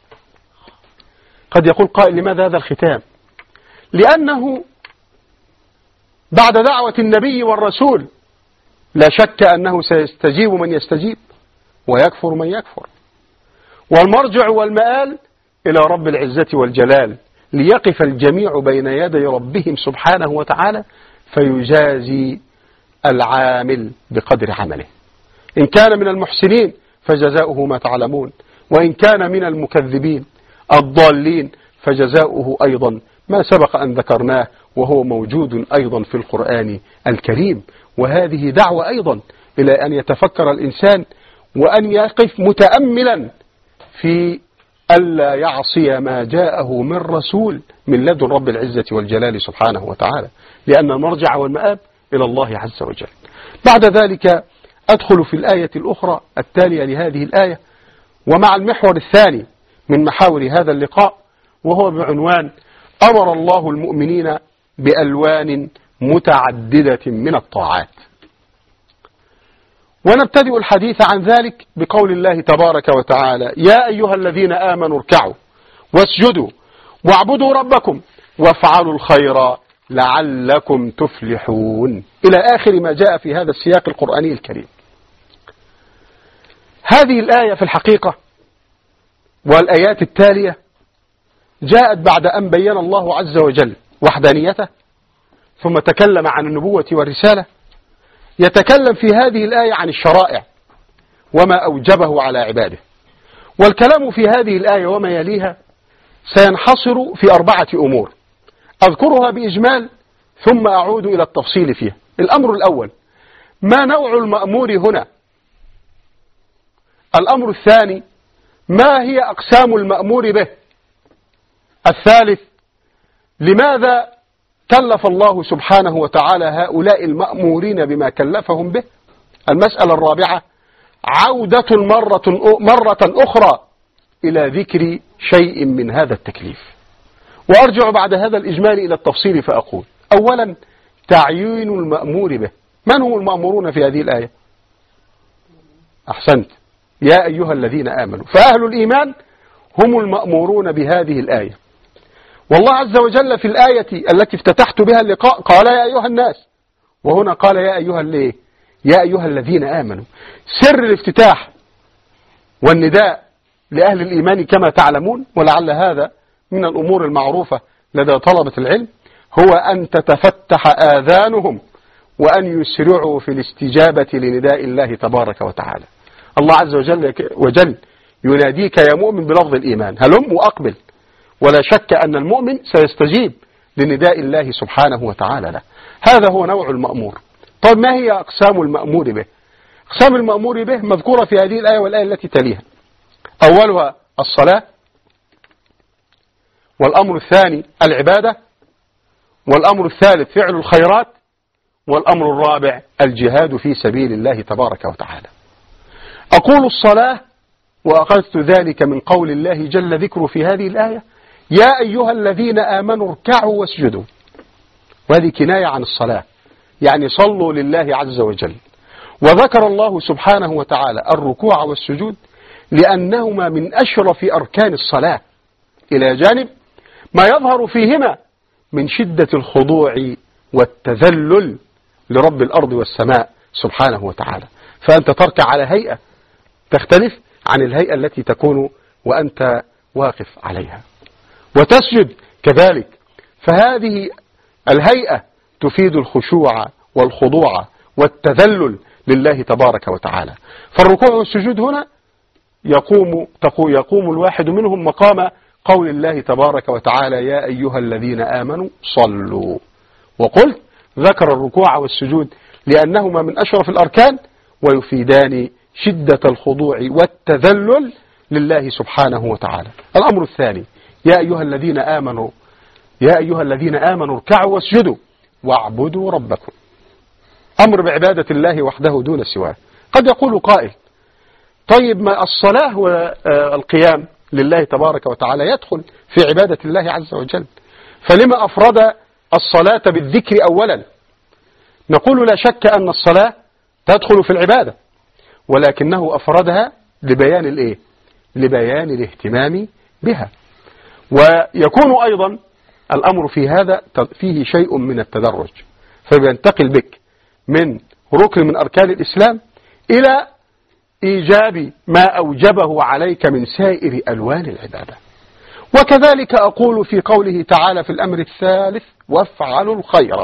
قد يقول قائل لماذا هذا الختام؟ لأنه بعد دعوة النبي والرسول لا شك أنه سيستجيب من يستجيب ويكفر من يكفر، والمرجع والمآل إلى رب العزة والجلال ليقف الجميع بين يدي ربهم سبحانه وتعالى فيجازي العامل بقدر عمله. إن كان من المحسنين فجزاؤه ما تعلمون، وإن كان من المكذبين الضالين فجزاؤه أيضا ما سبق أن ذكرناه وهو موجود أيضا في القرآن الكريم. وهذه دعوة أيضا إلى أن يتفكر الإنسان وأن يقف متأملا في ألا يعصي ما جاءه من رسول من لدن رب العزة والجلال سبحانه وتعالى، لأن المرجع والمآب إلى الله عز وجل. بعد ذلك أدخل في الآية الأخرى التالية لهذه الآية ومع المحور الثاني من محاور هذا اللقاء، وهو بعنوان أمر الله المؤمنين بألوان متعددة من الطاعات. ونبتدئ الحديث عن ذلك بقول الله تبارك وتعالى يا أيها الذين آمنوا اركعوا واسجدوا واعبدوا ربكم وافعلوا الخير لعلكم تفلحون، إلى آخر ما جاء في هذا السياق القرآني الكريم. هذه الآية في الحقيقة والآيات التالية جاءت بعد أن بين الله عز وجل وحدانيته ثم تكلم عن النبوة والرسالة. يتكلم في هذه الآية عن الشرائع وما أوجبه على عباده. والكلام في هذه الآية وما يليها سينحصر في أربعة أمور أذكرها بإجمال ثم أعود إلى التفصيل فيها. الأمر الأول: ما نوع المأمور هنا؟ الأمر الثاني: ما هي أقسام المأمور به؟ الثالث: لماذا كلف الله سبحانه وتعالى هؤلاء المأمورين بما كلفهم به؟ المسألة الرابعة: عودة مرة, مرة أخرى إلى ذكر شيء من هذا التكليف. وأرجع بعد هذا الإجمال إلى التفصيل فأقول: أولا، تعيين المأمور به. من هم المأمورون في هذه الآية؟ أحسنت، يا أيها الذين آمنوا. فأهل الإيمان هم المأمورون بهذه الآية. والله عز وجل في الآية التي افتتحت بها اللقاء قال يا أيها الناس، وهنا قال يا أيها الليه يا أيها الذين آمنوا. سر الافتتاح والنداء لأهل الإيمان كما تعلمون، ولعل هذا من الأمور المعروفة لدى طلبة العلم، هو أن تتفتح آذانهم وأن يسرعوا في الاستجابة لنداء الله تبارك وتعالى. الله عز وجل, وجل يناديك يا مؤمن بلفظ الإيمان: هلم وأقبل. ولا شك أن المؤمن سيستجيب لنداء الله سبحانه وتعالى له. هذا هو نوع المأمور. طيب ما هي أقسام المأمور به؟ أقسام المأمور به مذكورة في هذه الآية والآية التي تليها. أولها الصلاة، والأمر الثاني العبادة، والأمر الثالث فعل الخيرات، والأمر الرابع الجهاد في سبيل الله تبارك وتعالى. أقول الصلاة وأخذت ذلك من قول الله جل ذكره في هذه الآية: يا أيها الذين آمنوا اركعوا واسجدوا. وهذه كناية عن الصلاة، يعني صلوا لله عز وجل. وذكر الله سبحانه وتعالى الركوع والسجود لأنهما من أشرف أركان الصلاة، إلى جانب ما يظهر فيهما من شدة الخضوع والتذلل لرب الأرض والسماء سبحانه وتعالى. فأنت تركع على هيئة تختلف عن الهيئة التي تكون وأنت واقف عليها، وتسجد كذلك. فهذه الهيئة تفيد الخشوع والخضوع والتذلل لله تبارك وتعالى. فالركوع والسجود هنا يقوم يقوم الواحد منهم مقام قول الله تبارك وتعالى: يا أيها الذين آمنوا صلوا. وقلت ذكر الركوع والسجود لأنهما من أشرف الأركان ويفيدان شدة الخضوع والتذلل لله سبحانه وتعالى. الأمر الثاني: يا أيها الذين آمنوا يا أيها الذين آمنوا اركعوا واسجدوا واعبدوا ربكم. أمر بعبادة الله وحده دون سواه. قد يقول قائل: طيب ما الصلاة والقيام لله تبارك وتعالى يدخل في عبادة الله عز وجل، فلما أفرد الصلاة بالذكر أولا؟ نقول لا شك أن الصلاة تدخل في العبادة، ولكنه أفردها لبيان الإيه؟ لبيان الاهتمام بها. ويكون أيضا الأمر في هذا فيه شيء من التدرج، فبينتقل بك من ركن من أركان الإسلام إلى إيجاب ما أوجبه عليك من سائر ألوان العبادة. وكذلك أقول في قوله تعالى في الأمر الثالث: وافعلوا الخير.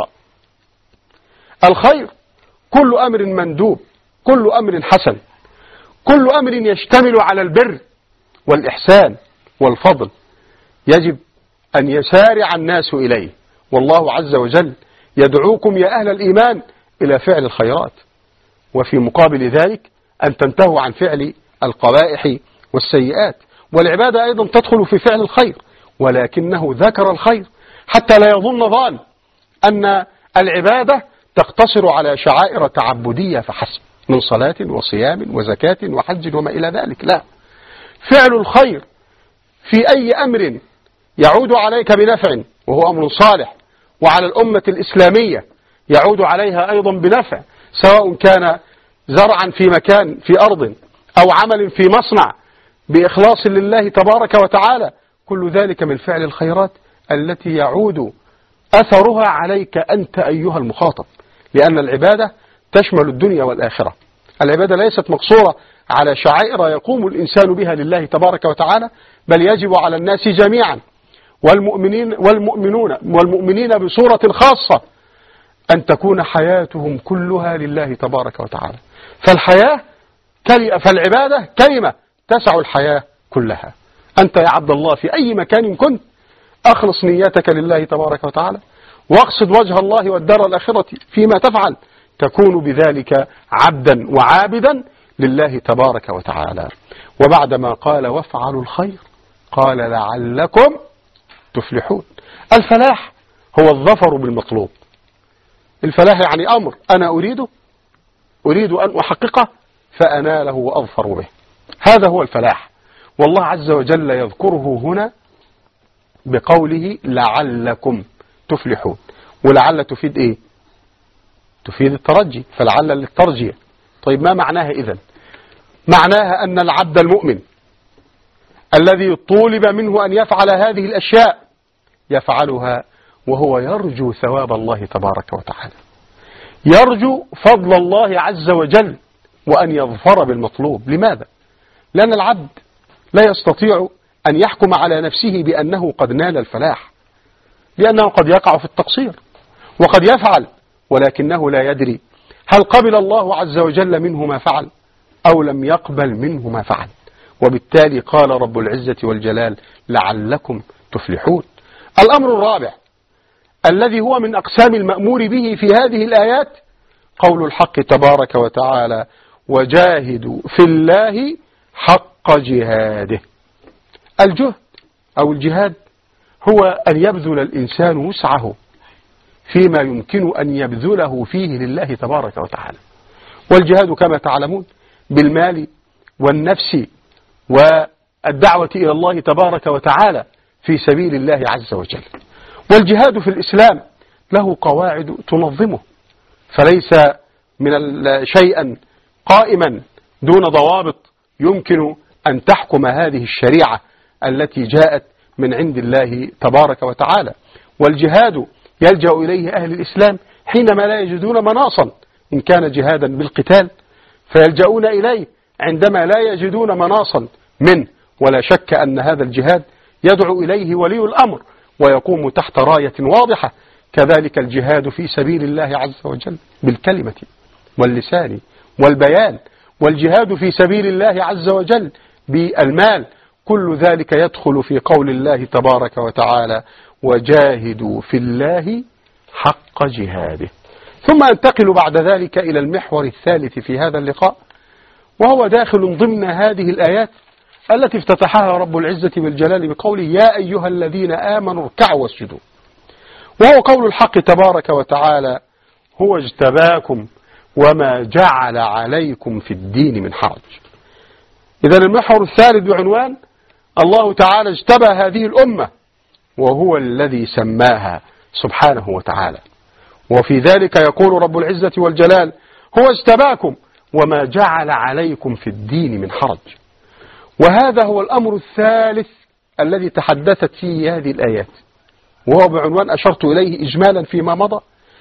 الخير كل أمر مندوب، كل أمر حسن، كل أمر يشتمل على البر والإحسان والفضل، يجب أن يسارع الناس إليه. والله عز وجل يدعوكم يا أهل الإيمان إلى فعل الخيرات، وفي مقابل ذلك أن تنتهوا عن فعل القبائح والسيئات. والعبادة أيضا تدخل في فعل الخير، ولكنه ذكر الخير حتى لا يظن ظان أن العبادة تقتصر على شعائر تعبدية فحسب من صلاة وصيام وزكاة وحج وما إلى ذلك. لا، فعل الخير في أي أمر يعود عليك بنفع وهو أمر صالح، وعلى الأمة الإسلامية يعود عليها أيضا بنفع، سواء كان زرعا في مكان في أرض أو عمل في مصنع بإخلاص لله تبارك وتعالى، كل ذلك من فعل الخيرات التي يعود أثرها عليك أنت أيها المخاطب، لأن العبادة تشمل الدنيا والآخرة. العبادة ليست مقصورة على شعائر يقوم الإنسان بها لله تبارك وتعالى، بل يجب على الناس جميعا والمؤمنين والمؤمنون والمؤمنين بصورة خاصة أن تكون حياتهم كلها لله تبارك وتعالى. فالحياة فالعبادة كلمة تسع الحياة كلها. أنت يا عبد الله في أي مكان كنت أخلص نيتك لله تبارك وتعالى، واقصد وجه الله والدار الآخرة فيما تفعل، تكون بذلك عبدا وعابدا لله تبارك وتعالى. وبعدما قال وافعلوا الخير قال لعلكم تفلحون. الفلاح هو الظفر بالمطلوب. الفلاح يعني أمر أنا أريده أريد أن أحققه فأناله وأظفر به، هذا هو الفلاح. والله عز وجل يذكره هنا بقوله لعلكم تفلحون. ولعل تفيد إيه؟ تفيد الترجي، فلعل للترجية. طيب ما معناها إذن؟ معناها أن العبد المؤمن الذي طولب منه أن يفعل هذه الأشياء يفعلها وهو يرجو ثواب الله تبارك وتعالى، يرجو فضل الله عز وجل وأن يظفر بالمطلوب. لماذا؟ لأن العبد لا يستطيع أن يحكم على نفسه بأنه قد نال الفلاح، لأنه قد يقع في التقصير وقد يفعل ولكنه لا يدري هل قبل الله عز وجل منه ما فعل أو لم يقبل منه ما فعل. وبالتالي قال رب العزة والجلال لعلكم تفلحون. الأمر الرابع الذي هو من أقسام المأمور به في هذه الآيات قول الحق تبارك وتعالى وجاهدوا في الله حق جهاده. الجهد أو الجهاد هو أن يبذل الإنسان وسعه فيما يمكن أن يبذله فيه لله تبارك وتعالى. والجهاد كما تعلمون بالمال والنفس والدعوة إلى الله تبارك وتعالى في سبيل الله عز وجل. والجهاد في الإسلام له قواعد تنظمه، فليس من شيئا قائما دون ضوابط يمكن أن تحكم هذه الشريعة التي جاءت من عند الله تبارك وتعالى. والجهاد يلجأ إليه أهل الإسلام حينما لا يجدون مناصا، إن كان جهادا بالقتال فيلجؤون إليه عندما لا يجدون مناصا منه. ولا شك أن هذا الجهاد يدعو إليه ولي الأمر ويقوم تحت راية واضحة. كذلك الجهاد في سبيل الله عز وجل بالكلمة واللسان والبيان، والجهاد في سبيل الله عز وجل بالمال، كل ذلك يدخل في قول الله تبارك وتعالى وجاهدوا في الله حق جهاده. ثم أنتقل بعد ذلك إلى المحور الثالث في هذا اللقاء، وهو داخل ضمن هذه الآيات التي افتتحها رب العزة والجلال بقوله يا أيها الذين آمنوا اركعوا واسجدوا، وهو قول الحق تبارك وتعالى هو اجتباكم وما جعل عليكم في الدين من حرج. إذن المحور الثالث بعنوان الله تعالى اجتبى هذه الأمة وهو الذي سماها سبحانه وتعالى. وفي ذلك يقول رب العزة والجلال هو اجتباكم وما جعل عليكم في الدين من حرج. وهذا هو الأمر الثالث الذي تحدثت فيه هذه الآيات، وهو بعنوان أشرت إليه إجمالا فيما مضى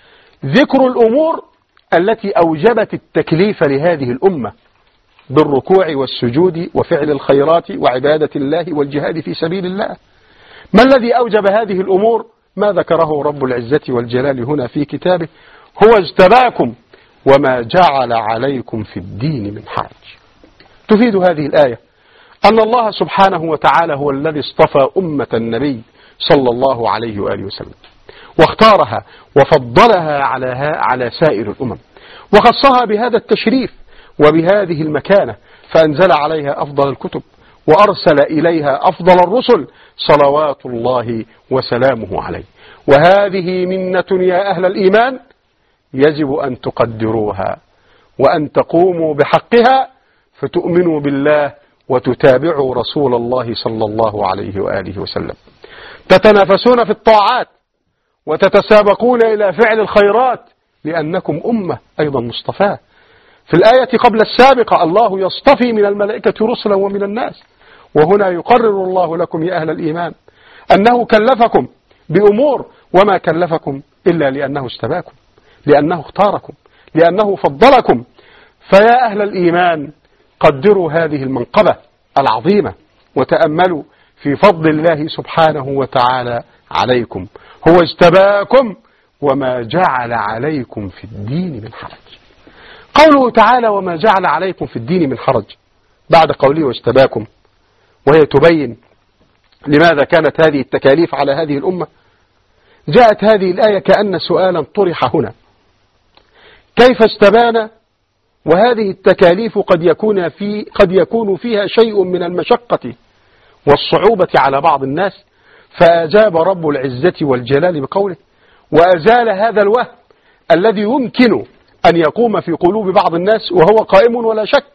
ذكر الأمور التي أوجبت التكليف لهذه الأمة بالركوع والسجود وفعل الخيرات وعبادة الله والجهاد في سبيل الله. ما الذي أوجب هذه الأمور؟ ما ذكره رب العزة والجلال هنا في كتابه هو اجتباكم وما جعل عليكم في الدين من حرج. تفيد هذه الآية أن الله سبحانه وتعالى هو الذي اصطفى أمة النبي صلى الله عليه وآله وسلم واختارها وفضلها على على سائر الأمم وخصها بهذا التشريف وبهذه المكانة، فأنزل عليها أفضل الكتب وأرسل إليها أفضل الرسل صلوات الله وسلامه عليه. وهذه منة يا أهل الإيمان يجب أن تقدروها وأن تقوموا بحقها فتؤمنوا بالله وتتابعوا رسول الله صلى الله عليه وآله وسلم. تتنافسون في الطاعات وتتسابقون إلى فعل الخيرات لأنكم أمة أيضا مصطفاة. في الآية قبل السابقة الله يصطفي من الملائكة رسلا ومن الناس، وهنا يقرر الله لكم يا أهل الإيمان أنه كلفكم بأمور وما كلفكم إلا لأنه اجتباكم، لأنه اختاركم، لأنه فضلكم. فيا أهل الإيمان قدروا هذه المنقبة العظيمة وتأملوا في فضل الله سبحانه وتعالى عليكم. هو اجتباكم وما جعل عليكم في الدين من حرج. قوله تعالى وما جعل عليكم في الدين من حرج بعد قوله واجتباكم، وهي تبين لماذا كانت هذه التكاليف على هذه الأمة. جاءت هذه الآية كأن سؤالا طرح هنا: كيف اجتبانا وهذه التكاليف قد يكون في قد يكون فيها شيء من المشقة والصعوبة على بعض الناس؟ فأجاب رب العزة والجلال بقوله: وأزال هذا الوهم الذي يمكن أن يقوم في قلوب بعض الناس وهو قائم ولا شك.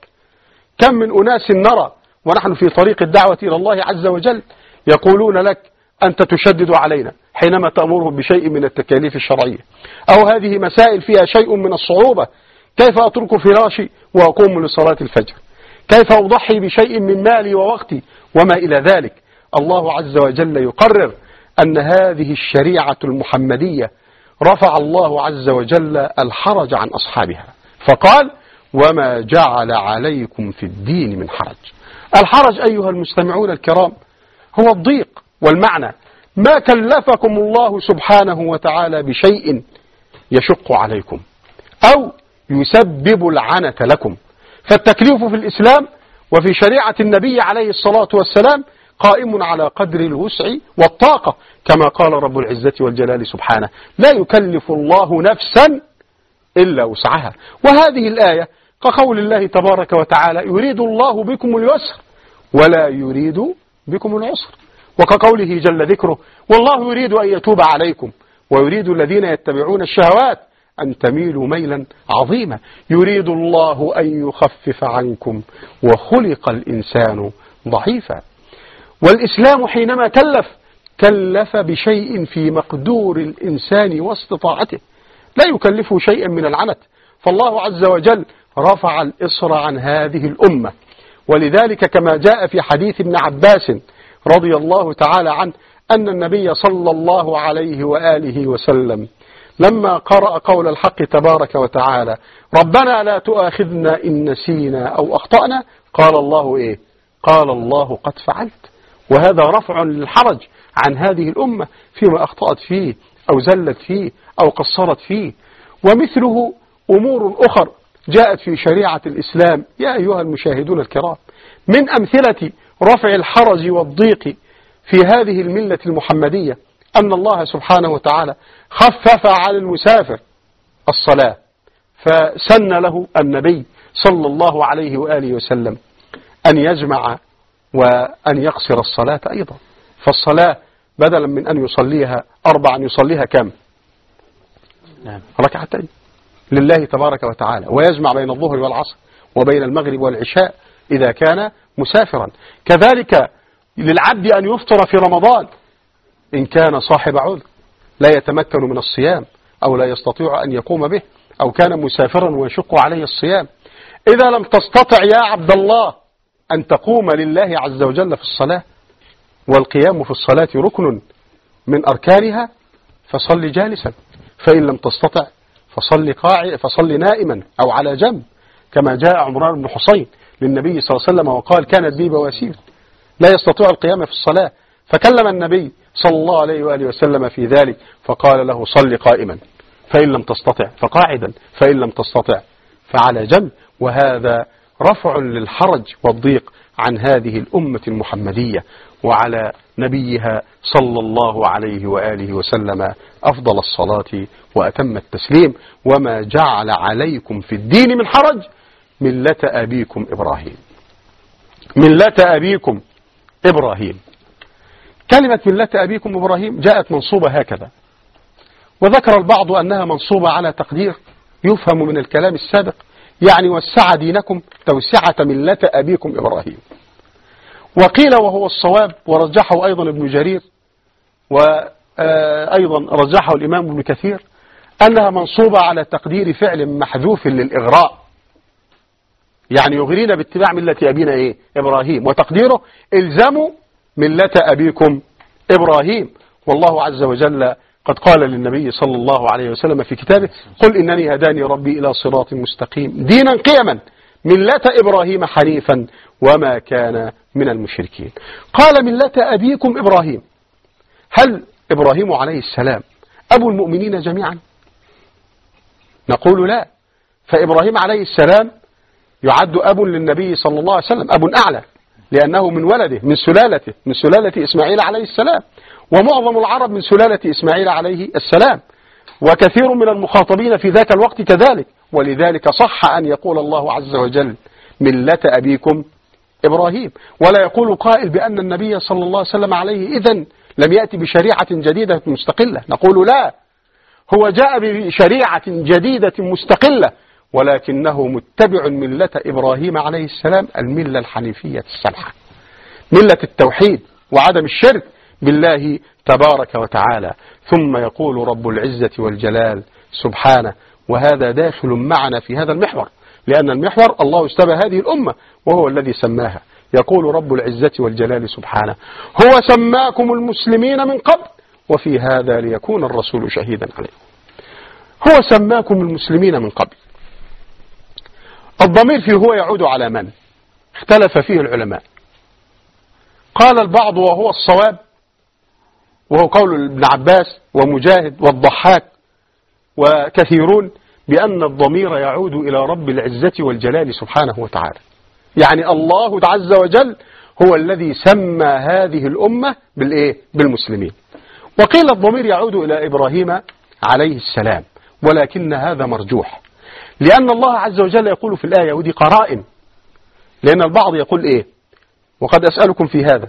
كم من أناس نرى ونحن في طريق الدعوة إلى الله عز وجل يقولون لك أنت تشدد علينا حينما تأمرهم بشيء من التكاليف الشرعية، أو هذه مسائل فيها شيء من الصعوبة، كيف أترك فراشي وأقوم لصلاة الفجر؟ كيف أضحي بشيء من مالي ووقتي وما إلى ذلك؟ الله عز وجل يقرر أن هذه الشريعة المحمدية رفع الله عز وجل الحرج عن أصحابها، فقال وما جعل عليكم في الدين من حرج. الحرج أيها المستمعون الكرام هو الضيق، والمعنى ما كلفكم الله سبحانه وتعالى بشيء يشق عليكم أو يسبب العنة لكم. فالتكليف في الإسلام وفي شريعة النبي عليه الصلاة والسلام قائم على قدر الوسع والطاقة، كما قال رب العزة والجلال سبحانه: لا يكلف الله نفسا إلا وسعها. وهذه الآية كقول الله تبارك وتعالى: يريد الله بكم اليسر ولا يريد بكم العسر، وكقوله جل ذكره: والله يريد أن يتوب عليكم ويريد الذين يتبعون الشهوات أن تميلوا ميلا عظيما. يريد الله أن يخفف عنكم وخلق الإنسان ضعيفا. والإسلام حينما كلف كلف بشيء في مقدور الإنسان واستطاعته، لا يكلفه شيئا من العنت، فالله عز وجل رفع الإصر عن هذه الأمة. ولذلك كما جاء في حديث ابن عباس رضي الله تعالى عنه أن النبي صلى الله عليه وآله وسلم لما قرأ قول الحق تبارك وتعالى: ربنا لا تؤاخذنا إن نسينا أو أخطأنا، قال الله إيه؟ قال الله قد فعلت. وهذا رفع للحرج عن هذه الأمة فيما أخطأت فيه أو زلت فيه أو قصرت فيه. ومثله أمور أخر جاءت في شريعة الإسلام يا أيها المشاهدون الكرام. من أمثلة رفع الحرج والضيق في هذه الملة المحمدية أن الله سبحانه وتعالى خفف على المسافر الصلاة، فسن له النبي صلى الله عليه وآله وسلم أن يجمع وأن يقصر الصلاة أيضا. فالصلاة بدلا من أن يصليها أربعا يصليها كم؟ نعم. ركعتين لله تبارك وتعالى، ويجمع بين الظهر والعصر وبين المغرب والعشاء إذا كان مسافرا. كذلك للعبد أن يفطر في رمضان إن كان صاحب عذر لا يتمكن من الصيام أو لا يستطيع أن يقوم به أو كان مسافرا ويشق عليه الصيام. إذا لم تستطع يا عبد الله أن تقوم لله عز وجل في الصلاة، والقيام في الصلاة ركن من أركانها، فصل جالسا، فإن لم تستطع فصل قاعد فصل نائما أو على جنب، كما جاء عمران بن حصين للنبي صلى الله عليه وسلم وقال: كانت بي بواسير لا يستطيع القيام في الصلاة، فكلم النبي صلى الله عليه وآله وسلم في ذلك فقال له: صل قائما، فإن لم تستطع فقاعدا، فإن لم تستطع فعلى جنب. وهذا رفع للحرج والضيق عن هذه الأمة المحمدية، وعلى نبيها صلى الله عليه وآله وسلم أفضل الصلاة وأتم التسليم: وما جعل عليكم في الدين من حرج ملة أبيكم إبراهيم. ملة أبيكم إبراهيم. كلمة ملة أبيكم إبراهيم جاءت منصوبة هكذا، وذكر البعض أنها منصوبة على تقدير يفهم من الكلام السابق، يعني وسع دينكم توسعة ملة أبيكم إبراهيم. وقيل وهو الصواب ورجحه أيضا ابن جرير وأيضا رجحه الإمام ابن كثير أنها منصوبة على تقدير فعل محذوف للإغراء، يعني يغرينا باتباع ملة أبينا إيه؟ إبراهيم، وتقديره إلزموا ملة أبيكم إبراهيم. والله عز وجل قد قال للنبي صلى الله عليه وسلم في كتابه: قل إنني هداني ربي إلى صراط مستقيم دينا قيما ملة إبراهيم حنيفا وما كان من المشركين. قال ملة أبيكم إبراهيم. هل إبراهيم عليه السلام أبو المؤمنين جميعا؟ نقول لا، فإبراهيم عليه السلام يعد أب للنبي صلى الله عليه وسلم، أب أعلى، لأنه من ولده، من سلالته، من سلالة إسماعيل عليه السلام، ومعظم العرب من سلالة إسماعيل عليه السلام، وكثير من المخاطبين في ذاك الوقت كذلك. ولذلك صح أن يقول الله عز وجل ملة أبيكم إبراهيم، ولا يقول قائل بأن النبي صلى الله عليه وسلم عليه إذن لم يأتي بشريعة جديدة مستقلة. نقول لا، هو جاء بشريعة جديدة مستقلة، ولكنه متبع ملة إبراهيم عليه السلام، الملة الحنيفية السمحة، ملة التوحيد وعدم الشرك بالله تبارك وتعالى. ثم يقول رب العزة والجلال سبحانه، وهذا داخل معنا في هذا المحور، لأن المحور الله اجتبى هذه الأمة وهو الذي سماها. يقول رب العزة والجلال سبحانه: هو سماكم المسلمين من قبل وفي هذا ليكون الرسول شهيدا عليكم. هو سماكم المسلمين من قبل. الضمير فيه هو يعود على من؟ اختلف فيه العلماء. قال البعض وهو الصواب، وهو قول ابن عباس ومجاهد والضحاك وكثيرون، بأن الضمير يعود إلى رب العزة والجلال سبحانه وتعالى، يعني الله عز وجل هو الذي سمى هذه الأمة بالإيه؟ بالمسلمين. وقيل الضمير يعود إلى إبراهيم عليه السلام، ولكن هذا مرجوح، لأن الله عز وجل يقول في الآية، ودي قرائن، لأن البعض يقول إيه؟ وقد أسألكم في هذا،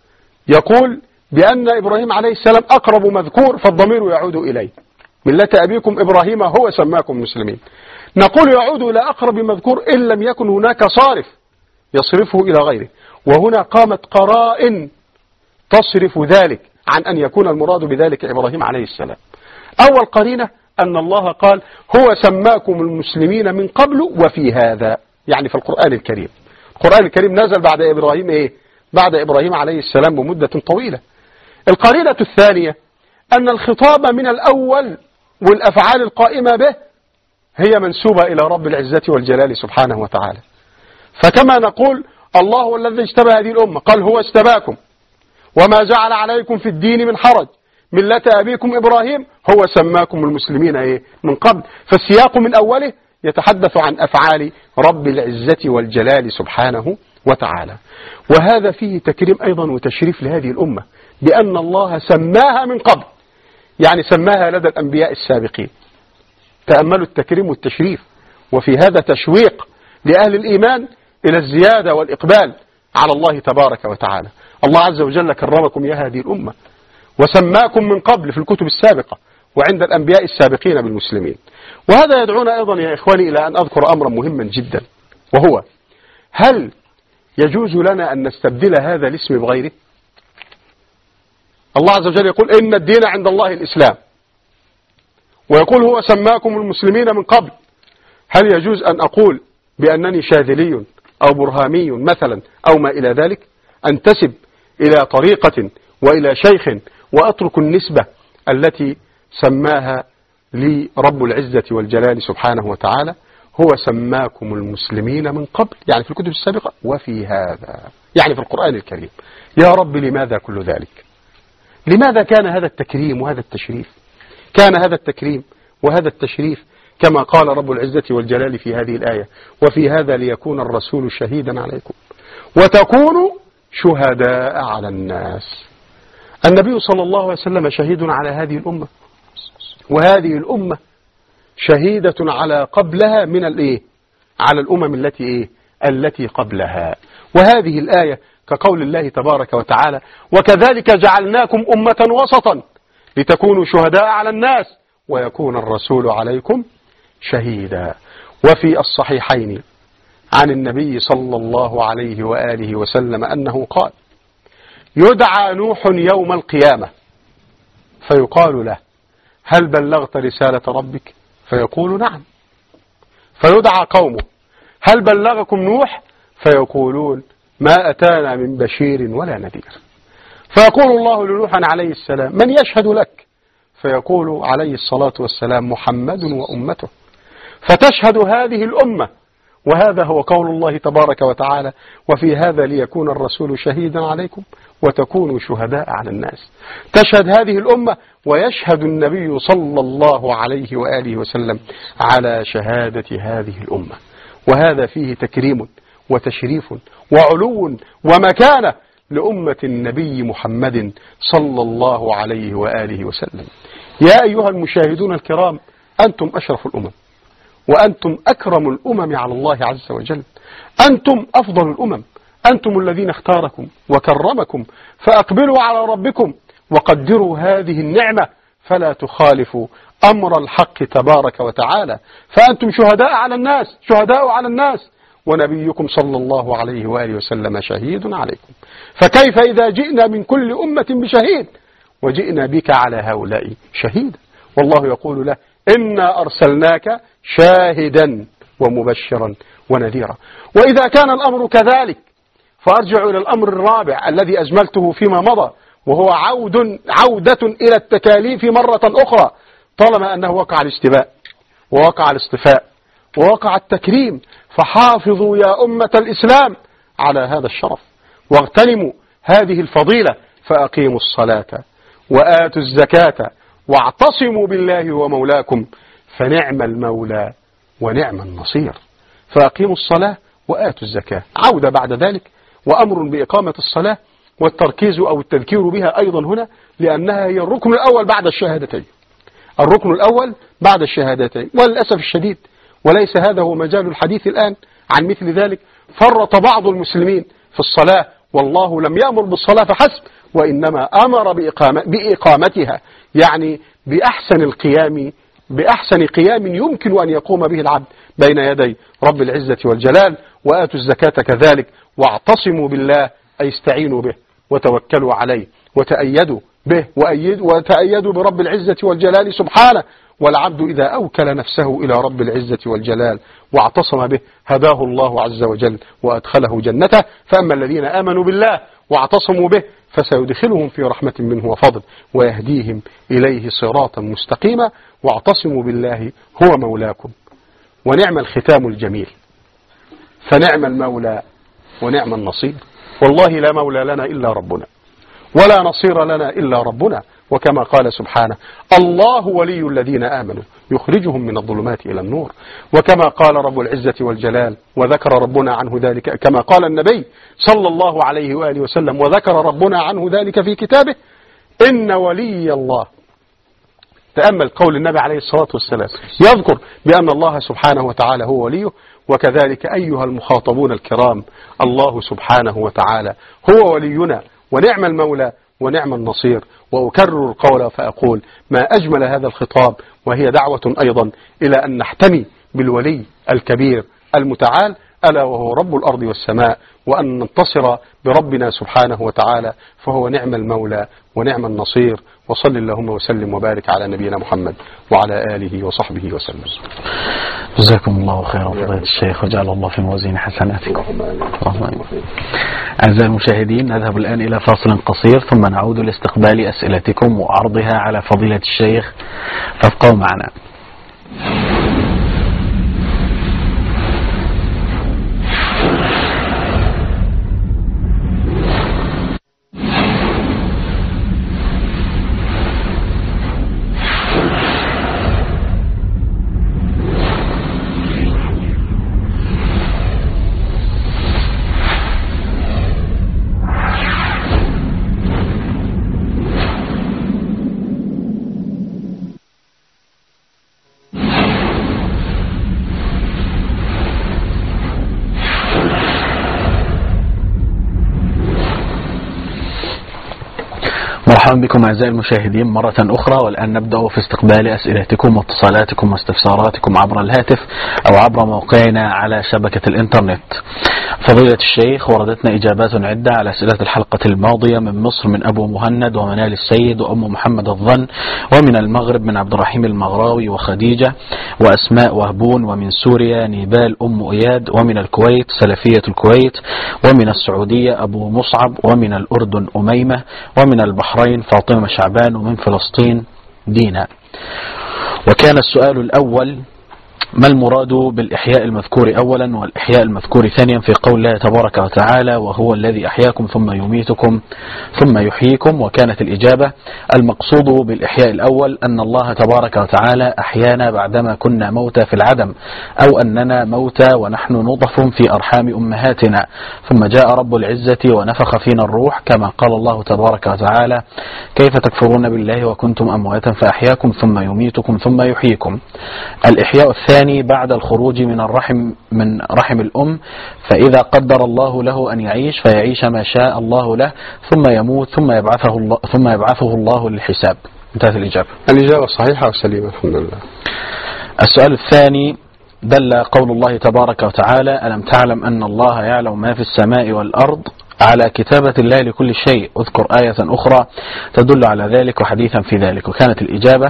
يقول بأن إبراهيم عليه السلام أقرب مذكور فالضمير يعود إليه، ملة أبيكم إبراهيم هو سماكم مسلمين. نقول يعود إلى أقرب مذكور إن لم يكن هناك صارف يصرفه إلى غيره، وهنا قامت قرائن تصرف ذلك عن أن يكون المراد بذلك إبراهيم عليه السلام. أول قرينة أن الله قال هو سماكم المسلمين من قبل وفي هذا، يعني في القرآن الكريم. القرآن الكريم نزل بعد إبراهيم إيه؟ بعد إبراهيم عليه السلام بمدة طويلة. القرينة الثانية أن الخطاب من الأول والأفعال القائمة به هي منسوبة إلى رب العزة والجلال سبحانه وتعالى. فكما نقول الله هو الذي اجتبى هذه الأمة، قال هو اجتباكم وما جعل عليكم في الدين من حرج ملة أبيكم إبراهيم هو سماكم المسلمين إيه؟ من قبل. فالسياق من أوله يتحدث عن أفعال رب العزة والجلال سبحانه وتعالى، وهذا فيه تكريم أيضا وتشريف لهذه الأمة، بأن الله سماها من قبل، يعني سماها لدى الأنبياء السابقين. تأملوا التكريم والتشريف، وفي هذا تشويق لأهل الإيمان إلى الزيادة والإقبال على الله تبارك وتعالى. الله عز وجل كرمكم يا هذه الأمة وسماكم من قبل في الكتب السابقة وعند الأنبياء السابقين بالمسلمين. وهذا يدعونا أيضا يا إخواني إلى أن أذكر أمرا مهما جدا، وهو هل يجوز لنا أن نستبدل هذا الاسم بغيره؟ الله عز وجل يقول إن الدين عند الله الإسلام، ويقول هو سماكم المسلمين من قبل. هل يجوز أن أقول بأنني شاذلي أو برهامي مثلا أو ما إلى ذلك، أنتسب إلى طريقة وإلى شيخ وأترك النسبة التي سماها لي رب العزة والجلال سبحانه وتعالى؟ هو سماكم المسلمين من قبل، يعني في الكتب السابقة، وفي هذا، يعني في القرآن الكريم. يا رب لماذا كل ذلك؟ لماذا كان هذا التكريم وهذا التشريف؟ كان هذا التكريم وهذا التشريف كما قال رب العزة والجلال في هذه الآية: وفي هذا ليكون الرسول شهيدا عليكم وتكونوا شهداء على الناس. النبي صلى الله عليه وسلم شهيد على هذه الأمة، وهذه الأمة شهيدة على قبلها من الإيه؟ على الأمم التي إيه؟ التي قبلها. وهذه الآية كقول الله تبارك وتعالى: وكذلك جعلناكم أمة وسطا لتكونوا شهداء على الناس ويكون الرسول عليكم شهيدا. وفي الصحيحين عن النبي صلى الله عليه وآله وسلم أنه قال: يدعى نوح يوم القيامة فيقال له: هل بلغت رسالة ربك؟ فيقول: نعم. فيدعى قومه: هل بلغكم نوح؟ فيقولون: ما أتانا من بشير ولا نذير. فيقول الله لنوح عليه السلام: من يشهد لك؟ فيقول عليه الصلاة والسلام: محمد وأمته. فتشهد هذه الأمة وهذا هو قول الله تبارك وتعالى: وفي هذا ليكون الرسول شهيدا عليكم وتكونوا شهداء على الناس. تشهد هذه الأمة ويشهد النبي صلى الله عليه وآله وسلم على شهادة هذه الأمة، وهذا فيه تكريم وتشريف وعلو ومكانة لأمة النبي محمد صلى الله عليه وآله وسلم. يا أيها المشاهدون الكرام، أنتم أشرف الأمم، وأنتم أكرم الأمم على الله عز وجل، أنتم أفضل الأمم، أنتم الذين اختاركم وكرمكم، فأقبلوا على ربكم وقدروا هذه النعمة فلا تخالفوا أمر الحق تبارك وتعالى، فأنتم شهداء على الناس، شهداء على الناس، ونبيكم صلى الله عليه وآله وسلم شهيد عليكم. فكيف إذا جئنا من كل أمة بشهيد وجئنا بك على هؤلاء شهيدا؟ والله يقول له: إنا أرسلناك شاهدا ومبشرا ونذيرا. وإذا كان الأمر كذلك فأرجع إلى الأمر الرابع الذي أجملته فيما مضى، وهو عود عودة إلى التكاليف مرة أخرى. طالما أنه وقع الاشتباء ووقع الاصطفاء ووقع التكريم، فحافظوا يا أمة الإسلام على هذا الشرف، واغتنموا هذه الفضيلة، فأقيموا الصلاة وآتوا الزكاة واعتصموا بالله ومولاكم فنعم المولى ونعم النصير. فأقيموا الصلاة وآتوا الزكاة، عودة بعد ذلك وأمر بإقامة الصلاة والتركيز أو التذكير بها أيضا هنا، لأنها هي الركن الأول بعد الشهادتين، الركن الأول بعد الشهادتين. وللأسف الشديد، وليس هذا هو مجال الحديث الآن عن مثل ذلك، فرط بعض المسلمين في الصلاة، والله لم يأمر بالصلاة فحسب، وإنما أمر بإقامة بإقامتها، يعني بأحسن القيام، بأحسن قيام يمكن أن يقوم به العبد بين يدي رب العزة والجلال. وآتوا الزكاة كذلك، واعتصموا بالله، أي استعينوا به وتوكلوا عليه وتأيدوا به وتأيدوا برب العزة والجلال سبحانه. والعبد إذا أوكل نفسه إلى رب العزة والجلال واعتصم به هداه الله عز وجل وأدخله جنته. فأما الذين آمنوا بالله واعتصموا به فسيدخلهم في رحمة منه وفضل ويهديهم إليه صراطا مستقيما. واعتصموا بالله هو مولاكم. ونعم الختام الجميل، فنعم المولى ونعم النصير. والله لا مولى لنا إلا ربنا، ولا نصير لنا إلا ربنا. وكما قال سبحانه: الله ولي الذين آمنوا يخرجهم من الظلمات إلى النور. وكما قال رب العزة والجلال وذكر ربنا عنه ذلك، كما قال النبي صلى الله عليه وآله وسلم وذكر ربنا عنه ذلك في كتابه: إن ولي الله. تأمل قول النبي عليه الصلاة والسلام، يذكر بأن الله سبحانه وتعالى هو وليه. وكذلك أيها المخاطبون الكرام، الله سبحانه وتعالى هو ولينا ونعم المولى ونعم النصير. وأكرر القول فأقول: ما أجمل هذا الخطاب، وهي دعوة أيضا إلى أن نحتمي بالولي الكبير المتعال، ألا وهو رب الأرض والسماء، وأن ننتصر بربنا سبحانه وتعالى، فهو نعم المولى ونعم النصير. وصل اللهم وسلم وبارك على نبينا محمد وعلى آله وصحبه وسلم. جزاكم الله خيرا فضيلة الشيخ، وجعل الله في موازين حسناتكم. أعزائي المشاهدين، نذهب الآن إلى فاصل قصير ثم نعود لاستقبال أسئلتكم وعرضها على فضيلة الشيخ، فابقوا معنا. مرحبا بكم أعزائي المشاهدين مرة أخرى، والآن نبدأ في استقبال أسئلتكم واتصالاتكم واستفساراتكم عبر الهاتف أو عبر موقعنا على شبكة الإنترنت. فضيلة الشيخ، وردتنا إجابات عدة على أسئلة الحلقة الماضية من مصر من أبو مهند ومنال السيد وأم محمد الظن، ومن المغرب من عبد الرحيم المغراوي وخديجة وأسماء وهبون، ومن سوريا نيبال أم إياد، ومن الكويت سلفية الكويت، ومن السعودية أبو مصعب، ومن الأردن أميمة، ومن البحرين فاطمة شعبان، ومن فلسطين دينا. وكان السؤال الأول: ما المراد بالإحياء المذكور أولا والإحياء المذكور ثانيا في قول الله تبارك وتعالى وهو الذي أحياكم ثم يميتكم ثم يحييكم؟ وكانت الإجابة المقصود بالإحياء الأول أن الله تبارك وتعالى أحيانا بعدما كنا موتى في العدم، أو أننا موتى ونحن نطف في أرحام أمهاتنا، ثم جاء رب العزة ونفخ فينا الروح كما قال الله تبارك وتعالى كيف تكفرون بالله وكنتم أمواتا فأحياكم ثم يميتكم ثم يحييكم. الإحياء الثاني بعد الخروج من الرحم من رحم الأم، فإذا قدر الله له أن يعيش فيعيش ما شاء الله له ثم يموت ثم يبعثه الله ثم يبعثه الله للحساب. انتهت الإجابة. الإجابة صحيحة وسليمة الحمد لله. السؤال الثاني دل قول الله تبارك وتعالى ألم تعلم أن الله يعلم ما في السماء والأرض على كتابة الله لكل شيء، اذكر آية أخرى تدل على ذلك وحديثا في ذلك. وكانت الإجابة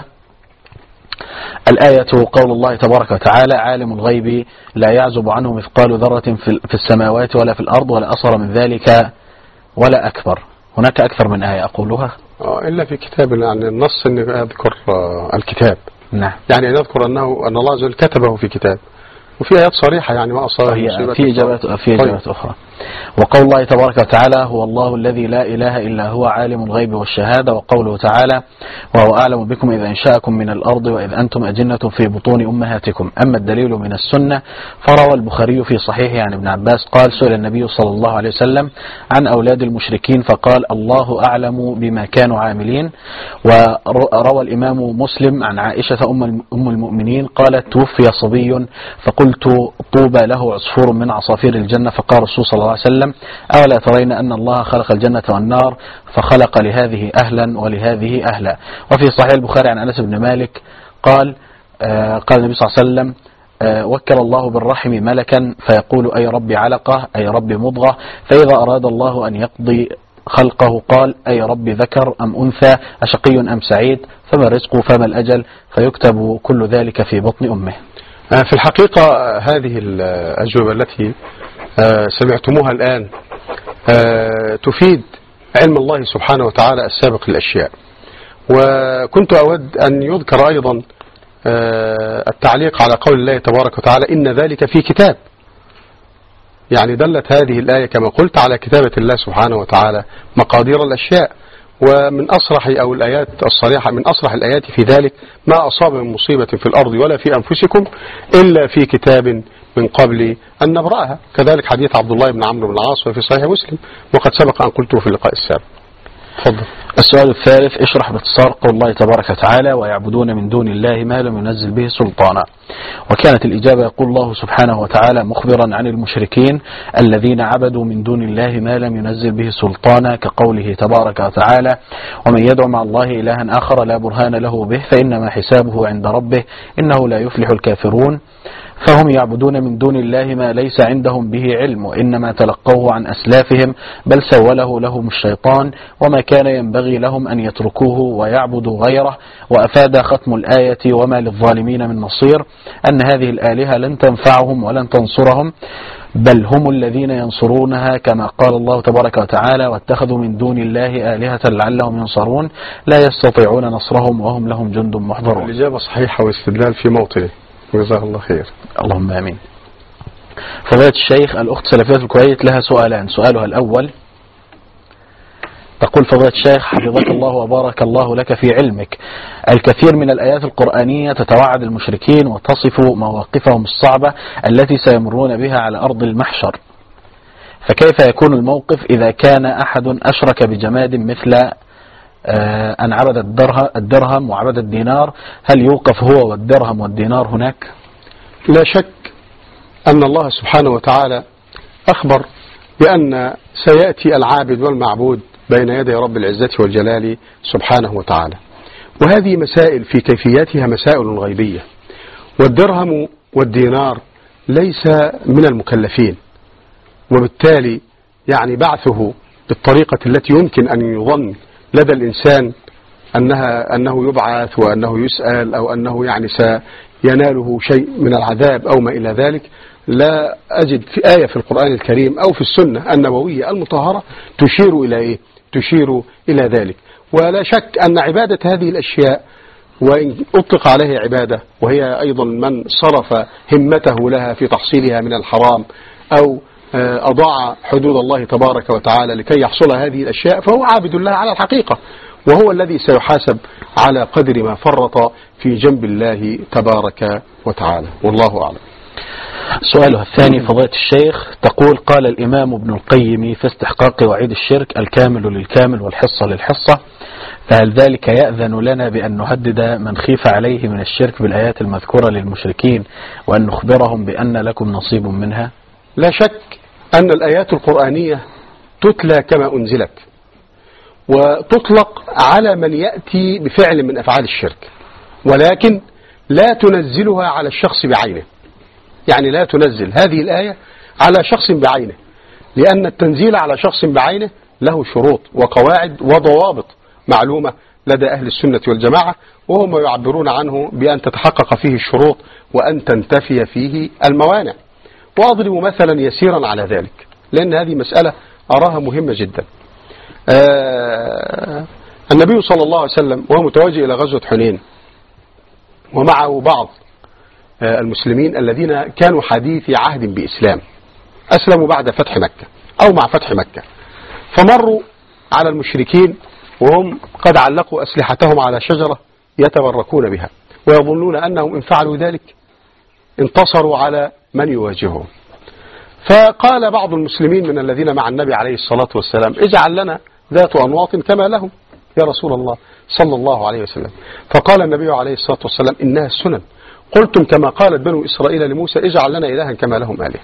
الآية قول الله تبارك وتعالى عالم الغيب لا يعزب عنه مثقال ذرة في السماوات ولا في الأرض ولا أصغر من ذلك ولا أكبر. هناك أكثر من آية أقولها إلا في كتاب، يعني النص أن يذكر الكتاب. نعم. يعني يذكر أنه أن الله عز وجل كتبه في كتاب، وفي آيات صريحة يعني ما أصاب في إجابات في إجابات طيب. أخرى. وقول الله تبارك وتعالى هو الله الذي لا إله إلا هو عالم الغيب والشهادة. وقوله تعالى وهو أعلم بكم إذ أنشأكم من الأرض وإذ أنتم أجنة في بطون أمهاتكم. أما الدليل من السنة فروى البخاري في صحيحه عن ابن عباس قال سئل النبي صلى الله عليه وسلم عن أولاد المشركين فقال الله أعلم بما كانوا عاملين. وروى الإمام مسلم عن عائشة أم المؤمنين قالت توفي صبي فقلت طوبى له عصفور من عصافير الجنة، فقال الرسول صلى الله عليه وسلم أولا ترين أن الله خلق الجنة والنار فخلق لهذه أهلا ولهذه أهلا. وفي صحيح البخاري عن أنس بن مالك قال آه قال النبي صلى الله عليه وسلم آه وكل الله بالرحم ملكا فيقول أي رب علقة أي رب مضغة، فإذا أراد الله أن يقضي خلقه قال أي رب ذكر أم أنثى أشقي أم سعيد فما الرزق فما الأجل فيكتب كل ذلك في بطن أمه. في الحقيقة هذه الأجوبة التي سمعتموها الآن تفيد علم الله سبحانه وتعالى السابق للأشياء. وكنت أود أن يذكر أيضا التعليق على قول الله تبارك وتعالى إن ذلك في كتاب. يعني دلت هذه الآية كما قلت على كتابة الله سبحانه وتعالى مقادير الأشياء. ومن أصرح أو الآيات الصريحة من أصرح الآيات في ذلك ما أصاب من مصيبة في الأرض ولا في أنفسكم إلا في كتاب من قبل أن نبرأها. كذلك حديث عبد الله بن عمرو بن العاص وفي صحيح مسلم وقد سبق أن قلته في اللقاء السابق. تفضل. السؤال الثالث اشرح باختصار قول الله تبارك وتعالى ويعبدون من دون الله ما لم ينزل به سلطانا. وكانت الإجابة يقول الله سبحانه وتعالى مخبرا عن المشركين الذين عبدوا من دون الله ما لم ينزل به سلطانا كقوله تبارك وتعالى ومن يدعو مع الله إلها آخر لا برهان له به فإنما حسابه عند ربه إنه لا يفلح الكافرون. فهم يعبدون من دون الله ما ليس عندهم به علم وإنما تلقوه عن أسلافهم بل سوله لهم الشيطان وما كان ينبغي لهم أن يتركوه ويعبدوا غيره. وأفاد ختم الآية وما للظالمين من نصير أن هذه الآلهة لن تنفعهم ولن تنصرهم بل هم الذين ينصرونها كما قال الله تبارك وتعالى واتخذوا من دون الله آلهة لعلهم ينصرون لا يستطيعون نصرهم وهم لهم جند محضرون. الإجابة صحيحة واستدلال في موطنه. جزاه الله خير. اللهم آمين. فضيلة الشيخ الأخت سلفية الكويت لها سؤالان. سؤالها الأول تقول فضيلة الشيخ حفظك الله وبارك الله لك في علمك الكثير من الآيات القرآنية تتوعد المشركين وتصف مواقفهم الصعبة التي سيمرون بها على أرض المحشر، فكيف يكون الموقف إذا كان أحد أشرك بجماد مثل أن عبد الدرهم وعبد الدينار هل يوقف هو والدرهم والدينار هناك؟ لا شك أن الله سبحانه وتعالى أخبر بأن سيأتي العابد والمعبود بين يدي رب العزة والجلال سبحانه وتعالى، وهذه مسائل في كيفياتها مسائل غيبية. والدرهم والدينار ليس من المكلفين، وبالتالي يعني بعثه بالطريقة التي يمكن أن يظن لدى الإنسان أنها أنه يبعث وأنه يسأل أو أنه يعني سيناله شيء من العذاب أو ما إلى ذلك، لا أجد في آية في القرآن الكريم أو في السنة النبوية المطهرة تشير إلى إيه؟ تشير إلى ذلك. ولا شك أن عبادة هذه الأشياء وإن أطلق عليه عبادة، وهي أيضا من صرف همته لها في تحصيلها من الحرام أو أضاع حدود الله تبارك وتعالى لكي يحصل هذه الأشياء، فهو عابد الله على الحقيقة، وهو الذي سيحاسب على قدر ما فرط في جنب الله تبارك وتعالى، والله أعلم. سؤالها الثاني فضيلة الشيخ، تقول: قال الإمام ابن القيم في استحقاق وعيد الشرك: الكامل للكامل والحصة للحصة، فهل ذلك يأذن لنا بأن نهدد من خيف عليه من الشرك بالآيات المذكورة للمشركين وأن نخبرهم بأن لكم نصيب منها؟ لا شك أن الآيات القرآنية تتلى كما أنزلت، وتطلق على من يأتي بفعل من أفعال الشرك، ولكن لا تنزلها على الشخص بعينه. يعني لا تنزل هذه الآية على شخص بعينه، لأن التنزيل على شخص بعينه له شروط وقواعد وضوابط معلومة لدى أهل السنة والجماعة، وهم يعبرون عنه بأن تتحقق فيه الشروط وأن تنتفي فيه الموانع. وأضرب مثلا يسيرا على ذلك، لأن هذه مسألة أراها مهمة جدا. آه النبي صلى الله عليه وسلم وهو متوجه إلى غزوة حنين، ومعه بعض آه المسلمين الذين كانوا حديثي عهد بإسلام، أسلموا بعد فتح مكة أو مع فتح مكة، فمروا على المشركين وهم قد علقوا أسلحتهم على شجرة يتبركون بها، ويظنون أنهم إن فعلوا ذلك انتصروا على من يواجههم. فقال بعض المسلمين من الذين مع النبي عليه الصلاة والسلام: اجعل لنا ذات أنواط كما لهم يا رسول الله صلى الله عليه وسلم. فقال النبي عليه الصلاة والسلام: إنها السنن، قلتم كما قالت بنو إسرائيل لموسى: اجعل لنا إلها كما لهم آلهة.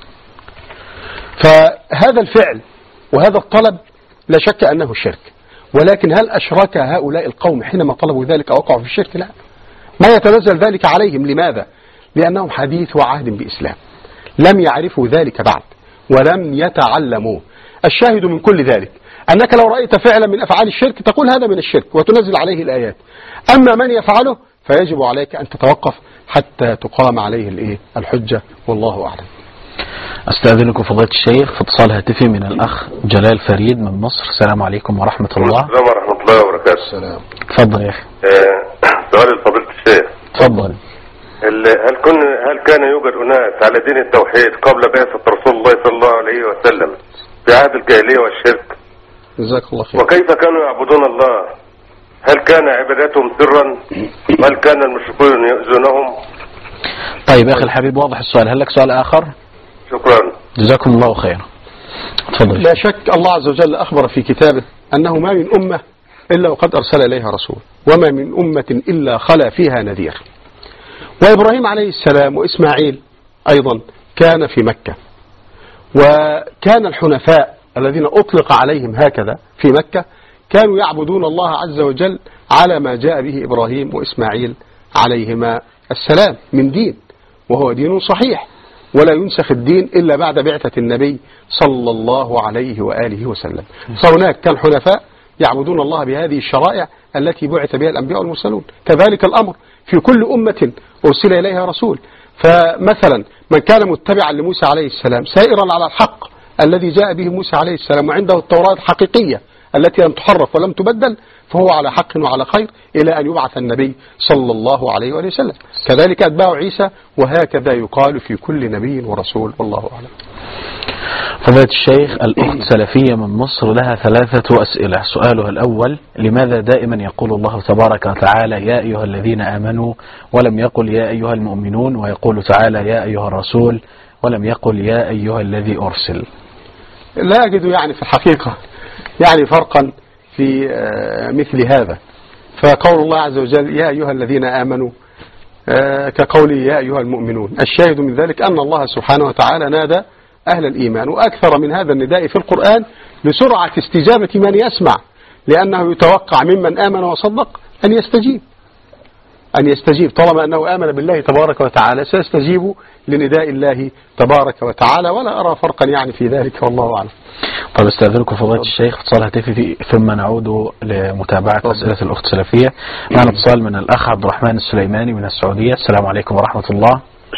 فهذا الفعل وهذا الطلب لا شك أنه شرك، ولكن هل أشرك هؤلاء القوم حينما طلبوا ذلك أو وقعوا في الشرك؟ لا، ما يتنزل ذلك عليهم. لماذا؟ لأنهم حديث وعهد بإسلام، لم يعرفوا ذلك بعد ولم يتعلموا. الشاهد من كل ذلك أنك لو رأيت فعلا من أفعال الشرك تقول هذا من الشرك وتنزل عليه الآيات، أما من يفعله فيجب عليك أن تتوقف حتى تقام عليه الإيه؟ الحجة، والله أعلم. أستأذنكم فضيلة الشيخ في اتصال هاتفي من الأخ جلال فريد من مصر. السلام عليكم ورحمة الله. السلام ورحمة الله وبركاته. السلام. تفضل يا أخي. سؤال لفضيلة الشيخ. تفضل. هل كن هل كان يوجد أناس على دين التوحيد قبل بعثة رسول الله صلى الله عليه وسلم في عهد الجاهلية والشرك؟ جزاك الله خير. وكيف كانوا يعبدون الله؟ هل كان عبادتهم سرا؟ وهل كان المشركون يؤذونهم؟ طيب يا أخي الحبيب، واضح السؤال. هل لك سؤال آخر؟ شكرا. جزاكم الله خيرا. تفضل. لا شك الله عز وجل أخبر في كتابه أنه ما من أمة إلا وقد أرسل إليها رسول، وما من أمة إلا خلا فيها نذير. وإبراهيم عليه السلام وإسماعيل أيضا كان في مكة، وكان الحنفاء الذين أطلق عليهم هكذا في مكة كانوا يعبدون الله عز وجل على ما جاء به إبراهيم وإسماعيل عليهما السلام من دين، وهو دين صحيح، ولا ينسخ الدين إلا بعد بعثة النبي صلى الله عليه وآله وسلم. فهناك كان حنفاء يعبدون الله بهذه الشرائع التي بعث بها الأنبياء والمرسلون. كذلك الأمر في كل أمة أرسل إليها رسول. فمثلا من كان متبعا لموسى عليه السلام سائرا على الحق الذي جاء به موسى عليه السلام، وعنده التوراة الحقيقية التي لم تحرف ولم تبدل، فهو على حق وعلى خير إلى أن يبعث النبي صلى الله عليه وآله وسلم. كذلك أتباع عيسى، وهكذا يقال في كل نبي ورسول، والله أعلم. فضيلة الشيخ، الأخت سلفية من مصر لها ثلاثة أسئلة. سؤالها الأول: لماذا دائما يقول الله تبارك وتعالى يا أيها الذين آمنوا ولم يقل يا أيها المؤمنون، ويقول تعالى يا أيها الرسول ولم يقل يا أيها الذي أرسل؟ لا أجد يعني في الحقيقة يعني فرقا في مثل هذا. فقول الله عز وجل يا أيها الذين آمنوا كقوله يا أيها المؤمنون. الشاهد من ذلك أن الله سبحانه وتعالى نادى أهل الإيمان، وأكثر من هذا النداء في القرآن لسرعة استجابة من يسمع، لأنه يتوقع ممن آمن وصدق أن يستجيب أن يستجيب طالما أنه آمن بالله تبارك وتعالى سيستجيب لنداء الله تبارك وتعالى، ولا أرى فرقا يعني في ذلك، والله أعلم. طيب استأذنكم فضيلة الشيخ اتصال هاتفي ثم نعود لمتابعة أسئلة الأخت سلفية. معنا اتصال من الأخ عبد الرحمن السليماني من السعودية. السلام عليكم ورحمة الله.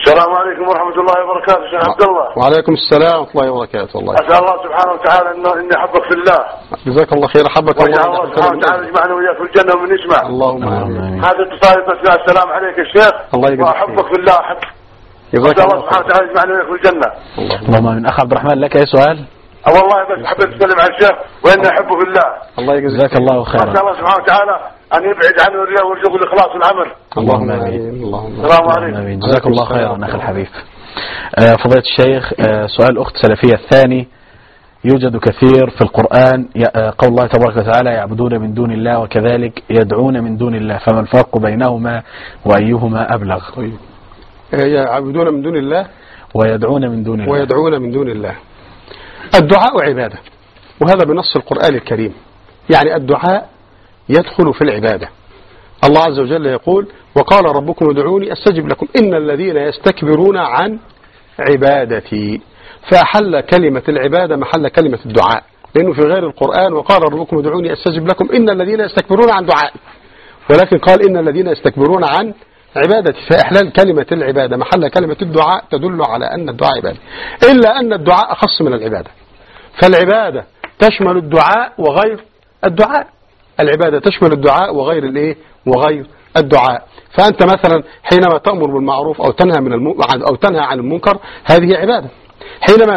السلام عليكم ورحمة الله وبركاته شيخ عبد الله. وعليكم السلام ورحمة الله وبركاته. والله أسأل الله سبحانه وتعالى إنه إني أحبك في الله. جزاك الله خير. أحبك الله. وإن الله سبحانه وتعالى يجمعنا وإياك في الجنة ومن يسمع. اللهم آمين. هذا اتصال بس. السلام عليك يا شيخ. الله يجزاك خير. وأحبك في الله. أحب. جزاك الله سبحانه وتعالى يجمعنا وإياك في الجنة. اللهم آمين. أخ عبد الرحمن لك أي سؤال؟ والله بس حبيت أسلم على الشيخ وإني أحبه في الله. الله جزاك الله خيرا. أسأل الله سبحانه وتعالى أن يبعد عنه الرياء والشغل الإخلاص والعمل. اللهم آمين. اللهم السلام عليكم. جزاك الله خيرا أخي الحبيب. آه فضيلة الشيخ، آه سؤال أخت سلفية الثاني: يوجد كثير في القرآن قول الله تبارك وتعالى يعبدون من دون الله وكذلك يدعون من دون الله، فما الفرق بينهما وأيهما أبلغ؟ يعبدون من دون الله ويدعون من دون الله ويدعون من دون الله. الدعاء عبادة، وهذا بنص القرآن الكريم. يعني الدعاء يدخل في العبادة. الله عز وجل يقول: وقال ربكم ادعوني أستجب لكم إن الذين يستكبرون عن عبادتي. فأحل كلمة العبادة محل كلمة الدعاء، لأنه في غير القرآن وقال ربكم ادعوني أستجب لكم إن الذين يستكبرون عن دعائي، ولكن قال إن الذين يستكبرون عن عبادتي. فإحلال كلمة العبادة محل كلمة الدعاء تدل على أن الدعاء عبادة، إلا أن الدعاء أخص من العبادة. فالعبادة تشمل الدعاء وغير الدعاء. العبادة تشمل الدعاء وغير الإيه وغير الدعاء. فأنت مثلا حينما تأمر بالمعروف أو تنهى من الم... أو تنهى عن المنكر هذه عبادة. حينما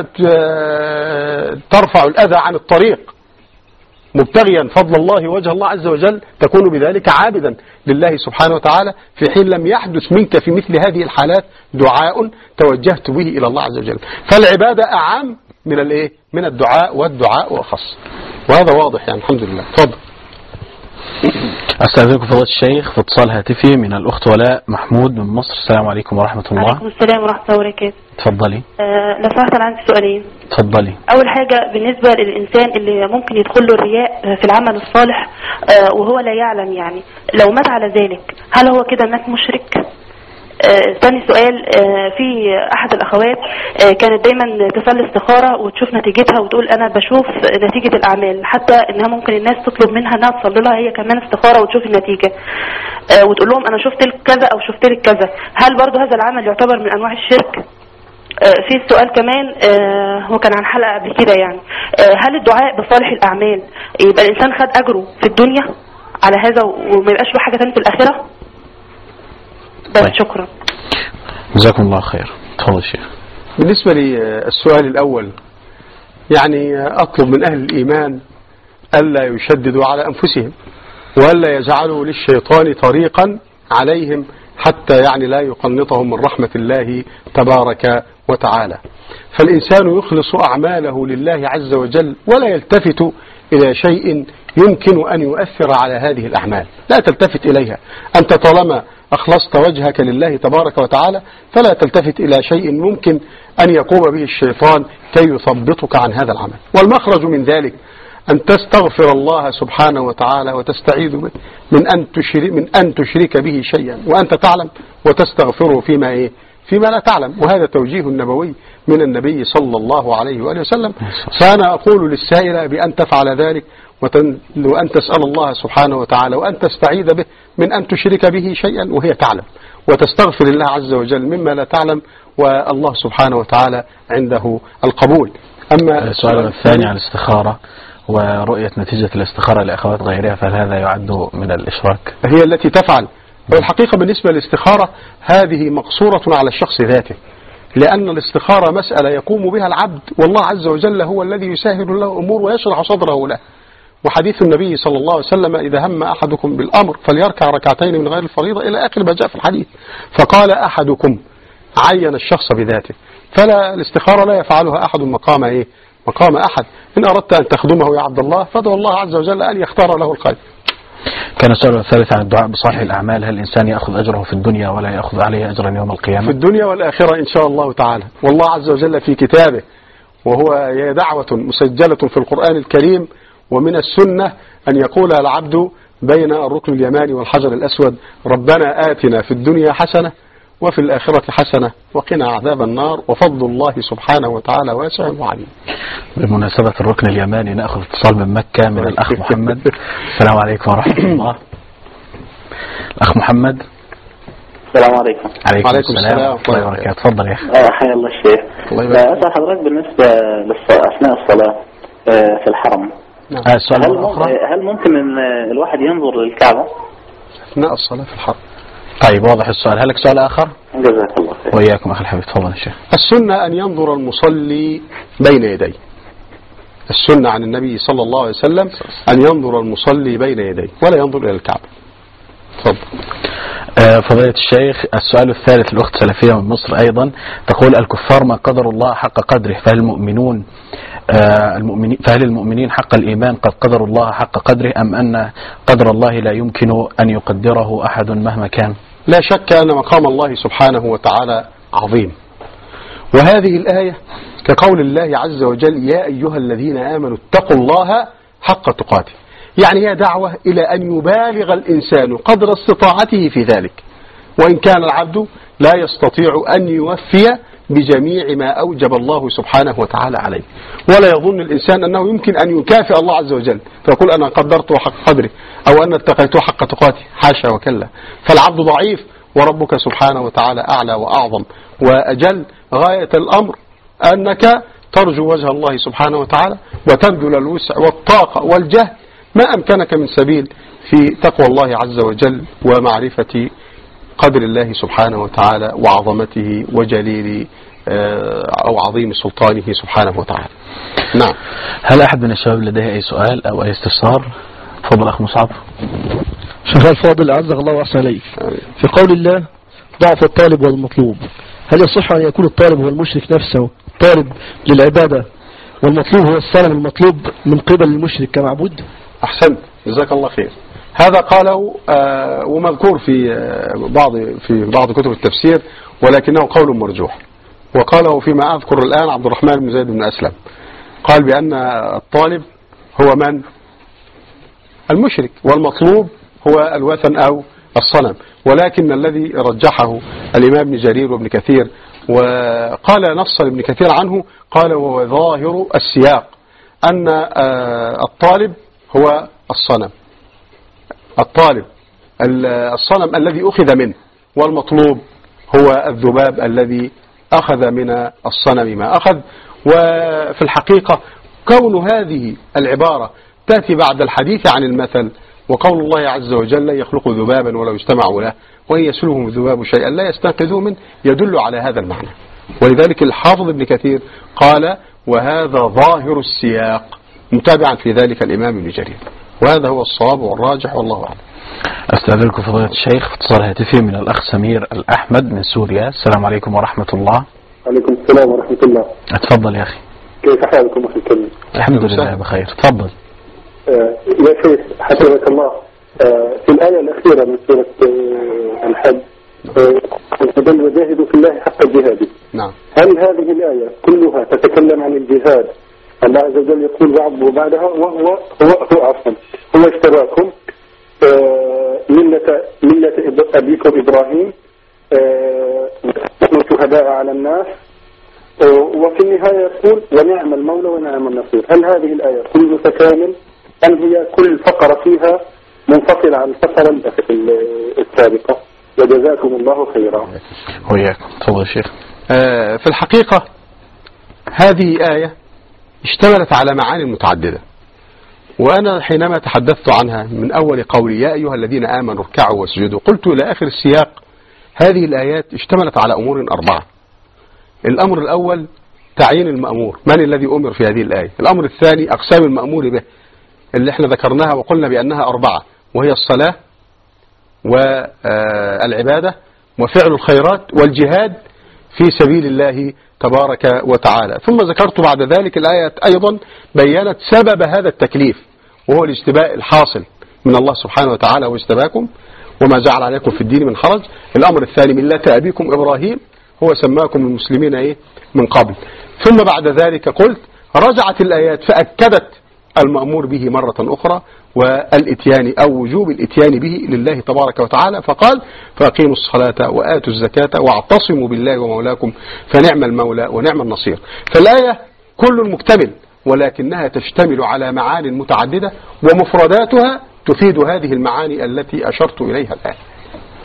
ترفع الأذى عن الطريق مبتغيا فضل الله وجه الله عز وجل تكون بذلك عابدا لله سبحانه وتعالى، في حين لم يحدث منك في مثل هذه الحالات دعاء توجهت به إلى الله عز وجل. فالعبادة أعم من الايه من الدعاء، والدعاء أخص، وهذا واضح يعني. الحمد لله. تفضل. أستاذنكم فضيلة الشيخ في اتصال هاتفي من الأخت ولاء محمود من مصر. السلام عليكم ورحمة الله. وعليكم السلام ورحمة الله وبركاته. تفضلي. أه لو سمحت أنا عندي سؤالين. تفضلي. أول حاجة بالنسبة للإنسان اللي ممكن يدخل له الرياء في العمل الصالح أه وهو لا يعلم، يعني لو مات على ذلك هل هو كده مات مشرك؟ آه ثاني سؤال: آه في احد الاخوات آه كانت دايما تصلي استخاره وتشوف نتيجتها وتقول انا بشوف نتيجه الاعمال، حتى انها ممكن الناس تطلب منها انها تصلي لها هي كمان استخاره وتشوف النتيجه آه وتقول لهم انا شفت لك كذا او شفت لك كذا. هل برضو هذا العمل يعتبر من انواع الشرك؟ آه في سؤال كمان آه هو كان عن حلقه قبل كده، يعني آه هل الدعاء بصالح الاعمال يبقى الانسان خد اجره في الدنيا على هذا وما يبقاش له حاجه ثانيه في الاخره؟ بس طيب. شكرا. جزاكم الله خير. تفضل الشيخ. بالنسبة للسؤال الأول، يعني أطلب من أهل الإيمان ألا يشددوا على أنفسهم وألا يجعلوا للشيطان طريقا عليهم حتى يعني لا يقنطهم من رحمة الله تبارك وتعالى. فالإنسان يخلص أعماله لله عز وجل ولا يلتفت إلى شيء يمكن أن يؤثر على هذه الأعمال، لا تلتفت إليها. أنت طالما أخلصت وجهك لله تبارك وتعالى فلا تلتفت إلى شيء ممكن أن يقوم به الشيطان كي يثبطك عن هذا العمل. والمخرج من ذلك أن تستغفر الله سبحانه وتعالى وتستعيذ به من أن تشرك, من أن تشرك به شيئا وأنت تعلم، وتستغفره فيما إيه فيما لا تعلم. وهذا توجيه النبوي من النبي صلى الله عليه وآله وسلم. فأنا أقول للسائل بأن تفعل ذلك وأن تسأل الله سبحانه وتعالى وأن تستعيذ به من أن تشرك به شيئا وهي تعلم، وتستغفر الله عز وجل مما لا تعلم، والله سبحانه وتعالى عنده القبول. أما السؤال الثاني عن الاستخارة ورؤية نتيجة الاستخارة لأخوات غيرها، فهل هذا يعد من الإشراك؟ هي التي تفعل. والحقيقة بالنسبة للاستخارة هذه مقصورة على الشخص ذاته، لأن الاستخارة مسألة يقوم بها العبد والله عز وجل هو الذي يسهل له أمور ويشرح صدره له. وحديث النبي صلى الله عليه وسلم: إذا هم أحدكم بالأمر فليركع ركعتين من غير الفريضة، إلى آخر ما جاء في الحديث. فقال أحدكم، عين الشخص بذاته، فلا الاستخارة لا يفعلها أحد مقام إيه مقام أحد. إن أردت أن تخدمه يا عبد الله فادعو الله عز وجل أن يختار له الخير. كان السؤال الثالث عن الدعاء بصالح الأعمال: هل الإنسان يأخذ أجره في الدنيا ولا يأخذ عليه أجرا يوم القيامة؟ في الدنيا والآخرة إن شاء الله تعالى. والله عز وجل في كتابه، وهو هي دعوة مسجلة في القرآن الكريم ومن السنة، أن يقول العبد بين الركن اليماني والحجر الأسود: ربنا آتنا في الدنيا حسنة وفي الآخرة حسنة وقنا عذاب النار وفضل الله سبحانه وتعالى واسع وعليم. بمناسبة الركن اليماني نأخذ اتصال من مكة من الأخ محمد. السلام عليكم ورحمة الله. الأخ محمد. السلام عليكم. عليكم, عليكم السلام السلام ورحمة الله وبركاته. تفضل يا أخي. آه حيا الله الشيخ. الله يبارك. أسأل حضرتك بالنسبة للص- أثناء الصلاة آه في الحرم، آه السؤال هل الأخرى. ممكن, هل ممكن أن الواحد ينظر للكعبة؟ أثناء الصلاة في الحرم. طيب واضح السؤال. هل لك سؤال آخر؟ جزاك الله خير. وإياكم أخي الحبيب. تفضل يا شيخ. السنة أن ينظر المصلي بين يديه. السنة عن النبي صلى الله عليه وسلم أن ينظر المصلي بين يديه ولا ينظر إلى الكعبة. تفضل. آه فضيلة الشيخ، السؤال الثالث الأخت سلفية من مصر أيضا تقول: الكفار ما قدر الله حق قدره، فهل المؤمنون آه المؤمنين فهل المؤمنين حق الإيمان قد قدروا الله حق قدره، أم أن قدر الله لا يمكن أن يقدره أحد مهما كان؟ لا شك أن مقام الله سبحانه وتعالى عظيم، وهذه الآية كقول الله عز وجل: يا أيها الذين آمنوا اتقوا الله حق تقاته. يعني هي دعوة إلى أن يبالغ الإنسان قدر استطاعته في ذلك، وإن كان العبد لا يستطيع أن يوفي بجميع ما أوجب الله سبحانه وتعالى عليه. ولا يظن الإنسان أنه يمكن أن يكافئ الله عز وجل فيقول أنا قدرته حق قدره أو أن اتقيته حق تقاته، حاشا وكلا. فالعبد ضعيف وربك سبحانه وتعالى أعلى وأعظم وأجل. غاية الأمر أنك ترجو وجه الله سبحانه وتعالى وتبذل الوسع والطاقة والجهد ما أمكنك من سبيل في تقوى الله عز وجل ومعرفة قدر الله سبحانه وتعالى وعظمته وجليل أو عظيم سلطانه سبحانه وتعالى. نعم. هل أحد من الشباب لديه أي سؤال أو أي استفسار؟ تفضل أخ مصعب. شيخ الفاضل عزك الله وأحسن إليك، في قول الله ضعف الطالب والمطلوب، هل يصح أن يكون الطالب هو المشرك نفسه طالب للعبادة والمطلوب هو الصنم المطلوب من قبل المشرك كمعبود؟ أحسنت، جزاك الله خير. هذا قاله آه ومذكور في آه بعض في بعض كتب التفسير، ولكنه قول مرجوح، وقاله فيما أذكر الآن عبد الرحمن بن زيد بن أسلم، قال بأن الطالب هو من؟ المشرك، والمطلوب هو الوثن أو الصنم. ولكن الذي رجحه الإمام ابن جرير وابن كثير، وقال نص ابن كثير عنه، قال وهو ظاهر السياق أن آه الطالب هو الصنم، الطالب الصنم الذي أخذ منه، والمطلوب هو الذباب الذي أخذ من الصنم ما أخذ. وفي الحقيقة كون هذه العبارة تأتي بعد الحديث عن المثل، وقول الله عز وجل: يخلق ذبابا ولو اجتمعوا له وإن يسلبهم الذباب شيئا لا يستنقذوه منه، يدل على هذا المعنى. ولذلك الحافظ ابن كثير قال: وهذا ظاهر السياق، متابعا في ذلك الإمام ابن جرير، وهذا هو الصواب والراجح والله أعلم. أستاذنكم فضيلة الشيخ في اتصال هاتفي من الأخ سمير الأحمد من سوريا. السلام عليكم ورحمة الله. عليكم السلام ورحمة الله. اتفضل يا أخي. كيف حالكم أخي الكريم؟ الحمد لله بخير. تفضل. آه يا شيخ حفظك الله، آه في الآية الأخيرة من سورة آه الحج بل وجاهدوا في الله حق جهاده. نعم. هل هذه الآية كلها تتكلم عن الجهاد؟ الله عز وجل يقول بعض وبعدها وهو هو هو عفوا هو اشتراكم آه ملة ملة أبيكم إبراهيم آه شهداء على الناس، وفي النهاية يقول ونعم المولى ونعم النصير. هل هذه الآية كل تكامل أم هي كل فقرة فيها منفصلة عن الفقرة السابقة؟ وجزاكم الله خيرا. وإياكم. تفضل يا شيخ. آه في الحقيقة هذه آية اشتملت على معاني متعددة، وأنا حينما تحدثت عنها من أول قولي يا أيها الذين آمنوا اركعوا واسجدوا قلت إلى آخر السياق هذه الآيات اشتملت على أمور أربعة. الأمر الأول تعيين المأمور، من الذي أمر في هذه الآية. الأمر الثاني أقسام المأمور به اللي احنا ذكرناها وقلنا بأنها أربعة، وهي الصلاة والعبادة وفعل الخيرات والجهاد في سبيل الله تبارك وتعالى. ثم ذكرت بعد ذلك الآية أيضا بيّنت سبب هذا التكليف، وهو الاجتباء الحاصل من الله سبحانه وتعالى واجتباكم وما جعل عليكم في الدين من حرج. الأمر الثاني ملة أبيكم إبراهيم، هو سماكم المسلمين إيه من قبل. ثم بعد ذلك قلت رجعت الآيات فأكدت المأمور به مرة أخرى والإتيان أو وجوب الإتيان به لله تبارك وتعالى، فقال فأقيموا الصلاة وآتوا الزكاة واعتصموا بالله ومولاكم فنعم المولى ونعم النصير. فالآية كل مكتمل، ولكنها تشتمل على معاني متعددة ومفرداتها تفيد هذه المعاني التي أشرت إليها الآن.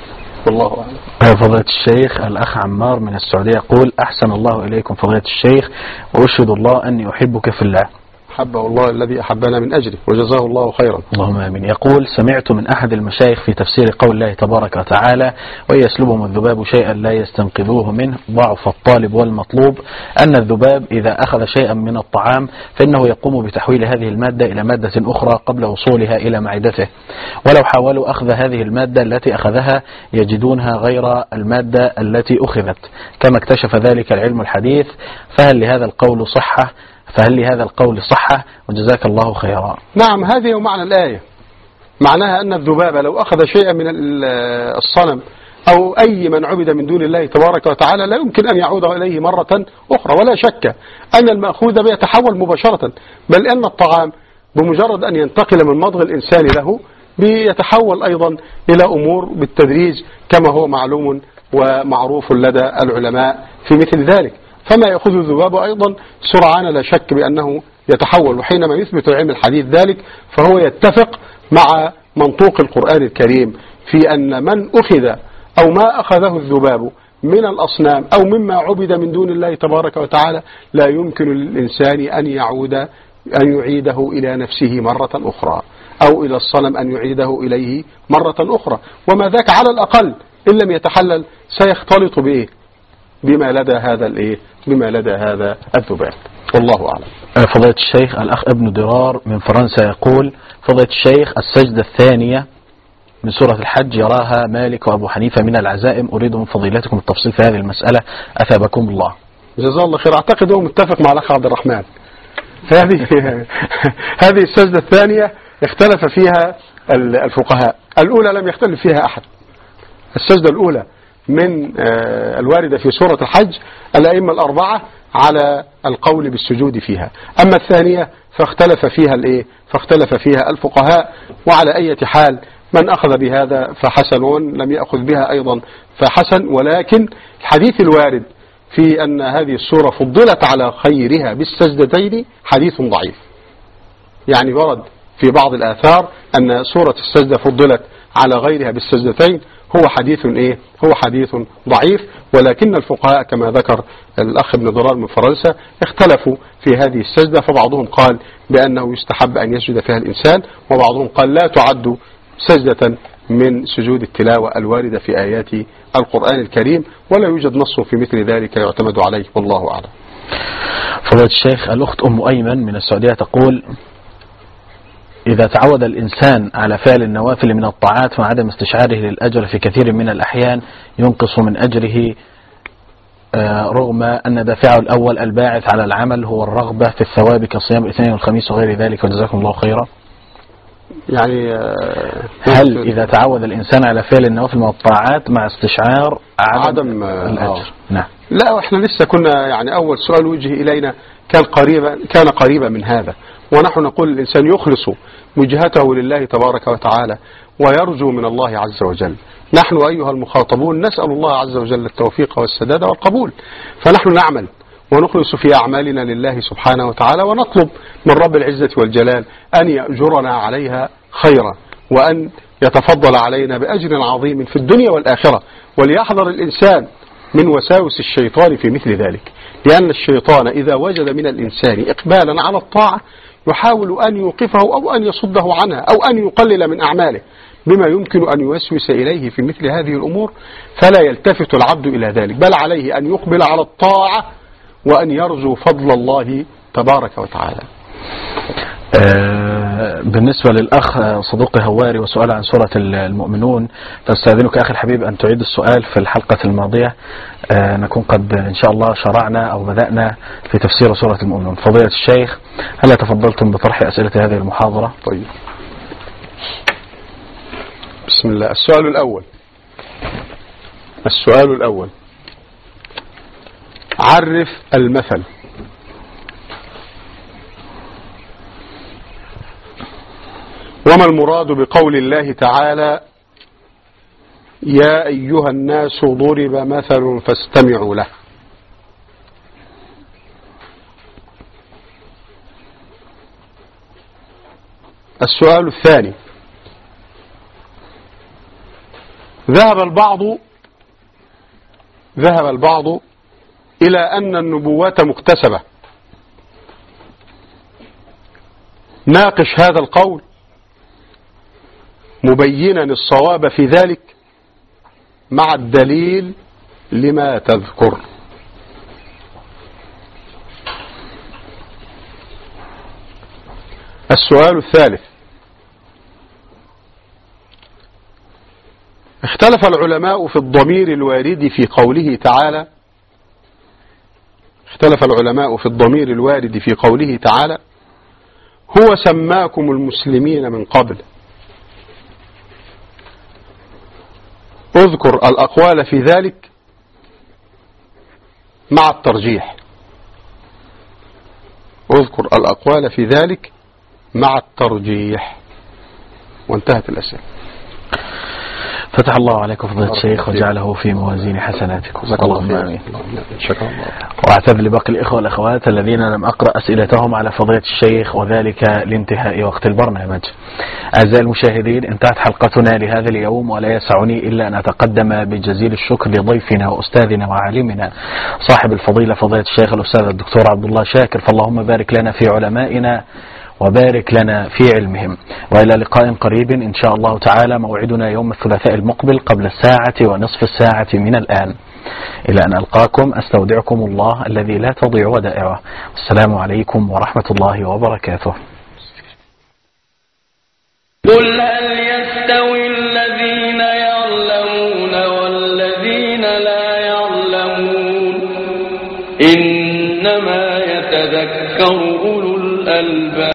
والله أعلم. فضيلة الشيخ الأخ عمار من السعودية يقول: أحسن الله إليكم فضيلة الشيخ، وأشهد الله أني أحبك في الله. حبه الله الذي أحبنا من أجله وجزاه الله خيرا. اللهم آمين. يقول: سمعت من أحد المشايخ في تفسير قول الله تبارك وتعالى: وإن يسلبهم الذباب شيئا لا يستنقذوه منه ضعف الطالب والمطلوب، أن الذباب إذا أخذ شيئا من الطعام فإنه يقوم بتحويل هذه المادة إلى مادة أخرى قبل وصولها إلى معدته، ولو حاولوا أخذ هذه المادة التي أخذها يجدونها غير المادة التي أخذت، كما اكتشف ذلك العلم الحديث. فهل لهذا القول صحة؟ فهل لهذا القول صحة؟ وجزاك الله خيرا. نعم، هذه هو معنى الآية. معناها أن الذباب لو أخذ شيئا من الصنم أو أي من عبد من دون الله تبارك وتعالى لا يمكن أن يعود إليه مرة أخرى، ولا شك أن المأخوذ بيتحول مباشرة، بل أن الطعام بمجرد أن ينتقل من مضغ الإنسان له بيتحول أيضا إلى أمور بالتدريج كما هو معلوم ومعروف لدى العلماء في مثل ذلك. فما يأخذ الذباب أيضا سرعان لا شك بأنه يتحول، وحينما يثبت العلم الحديث ذلك فهو يتفق مع منطوق القرآن الكريم في أن من أخذ أو ما أخذه الذباب من الأصنام أو مما عبد من دون الله تبارك وتعالى لا يمكن للإنسان أن يعود أن يعيده إلى نفسه مرة أخرى، أو إلى الصنم أن يعيده إليه مرة أخرى، وما ذاك على الأقل إن لم يتحلل سيختلط بإيه؟ بما لدى هذا الإيه؟ بما لدى هذا الذباب. والله أعلم. فضيلة الشيخ الأخ ابن درار من فرنسا يقول: فضيلة الشيخ، السجدة الثانية من سورة الحج يراها مالك وأبو حنيفة من العزائم، أريد من فضيلتكم التفصيل في هذه المسألة أثابكم الله. جزاه الله خير. أعتقد هو متفق مع الأخ عبد الرحمن. هذه هذه السجدة الثانية اختلف فيها الفقهاء. الأولى لم يختلف فيها أحد. السجدة الأولى من الواردة في سورة الحج الأئمة الأربعة على القول بالسجود فيها. أما الثانية فاختلف فيها الإيه؟ فاختلف فيها الفقهاء، وعلى أي حال من أخذ بهذا فحسن، لم يأخذ بها أيضا فحسن. ولكن الحديث الوارد في أن هذه السورة فضلت على خيرها بالسجدتين حديث ضعيف. يعني ورد في بعض الآثار أن سورة السجدة فضلت على غيرها بالسجدتين، هو حديث إيه؟ هو حديث ضعيف. ولكن الفقهاء كما ذكر الأخ ابن ضرار من فرنسا اختلفوا في هذه السجدة، فبعضهم قال بأنه يستحب أن يسجد فيها الإنسان، وبعضهم قال لا تعد سجدة من سجود التلاوة الواردة في آيات القرآن الكريم، ولا يوجد نص في مثل ذلك يعتمد عليه، والله أعلم. فضيلة الشيخ الأخت أم أيمن من السعودية تقول: إذا تعود الإنسان على فعل النوافل من الطاعات مع عدم استشعاره للأجر في كثير من الأحيان ينقص من أجره، رغم أن دافعه الأول الباعث على العمل هو الرغبة في الثواب كصيام الاثنين والخميس وغير ذلك، وجزاكم الله خيرا. يعني هل إذا تعود الإنسان على فعل النوافل من الطاعات مع استشعار عدم, عدم الأجر؟ آه. نعم. لا، احنا لسه كنا يعني أول سؤال وجه إلينا كان قريبا كان قريبا من هذا، ونحن نقول الإنسان يخلص وجهته لله تبارك وتعالى ويرجو من الله عز وجل. نحن أيها المخاطبون نسأل الله عز وجل التوفيق والسداد والقبول، فنحن نعمل ونخلص في أعمالنا لله سبحانه وتعالى، ونطلب من رب العزة والجلال أن يأجرنا عليها خيرا، وأن يتفضل علينا بأجر عظيم في الدنيا والآخرة. وليحذر الإنسان من وساوس الشيطان في مثل ذلك، لأن الشيطان إذا وجد من الإنسان إقبالا على الطاعة يحاول أن يوقفه أو أن يصده عنها أو أن يقلل من أعماله بما يمكن أن يوسوس إليه في مثل هذه الأمور، فلا يلتفت العبد إلى ذلك، بل عليه أن يقبل على الطاعة وأن يرجو فضل الله تبارك وتعالى. بالنسبة للأخ صدوقي هواري وسؤال عن سورة المؤمنون، فاستأذنك أخي الحبيب أن تعيد السؤال. في الحلقة الماضية نكون قد إن شاء الله شرعنا أو بدأنا في تفسير سورة المؤمنون. فضيلة الشيخ، هل تفضلتم بطرح أسئلة هذه المحاضرة؟ طيب، بسم الله. السؤال الأول السؤال الأول عرف المثل. وما المراد بقول الله تعالى يا أيها الناس ضرب مثل فاستمعوا له؟ السؤال الثاني ذهب البعض ذهب البعض إلى أن النبوات مكتسبة. ناقش هذا القول مبينا الصواب في ذلك مع الدليل لما تذكر. السؤال الثالث: اختلف العلماء في الضمير الوارد في قوله تعالى اختلف العلماء في الضمير الوارد في قوله تعالى: هو سماكم المسلمين من قبل. اذكر الأقوال في ذلك مع الترجيح. اذكر الأقوال في ذلك مع الترجيح. وانتهت الأسئلة. فتح الله عليكم فضيلة الشيخ وجعله في موازين حسناتكم. اللهم آمين. شكرا الله. واعتذر لباقي الإخوة والأخوات الذين لم أقرأ أسئلتهم على فضيلة الشيخ وذلك لانتهاء وقت البرنامج. أعزائي المشاهدين، انتهت حلقتنا لهذا اليوم، ولا يسعني إلا أن أتقدم بجزيل الشكر لضيفنا وأستاذنا وعالمنا صاحب الفضيلة فضيلة الشيخ الأستاذ الدكتور عبد الله شاكر، فاللهم بارك لنا في علمائنا وبارك لنا في علمهم. وإلى لقاء قريب إن شاء الله تعالى. موعدنا يوم الثلاثاء المقبل قبل الساعة ونصف الساعة من الآن. إلى أن ألقاكم أستودعكم الله الذي لا تضيع ودائعه. السلام عليكم ورحمة الله وبركاته. قل هل يستوي الذين يعلمون والذين لا يعلمون إنما يتذكر أولو الألباب.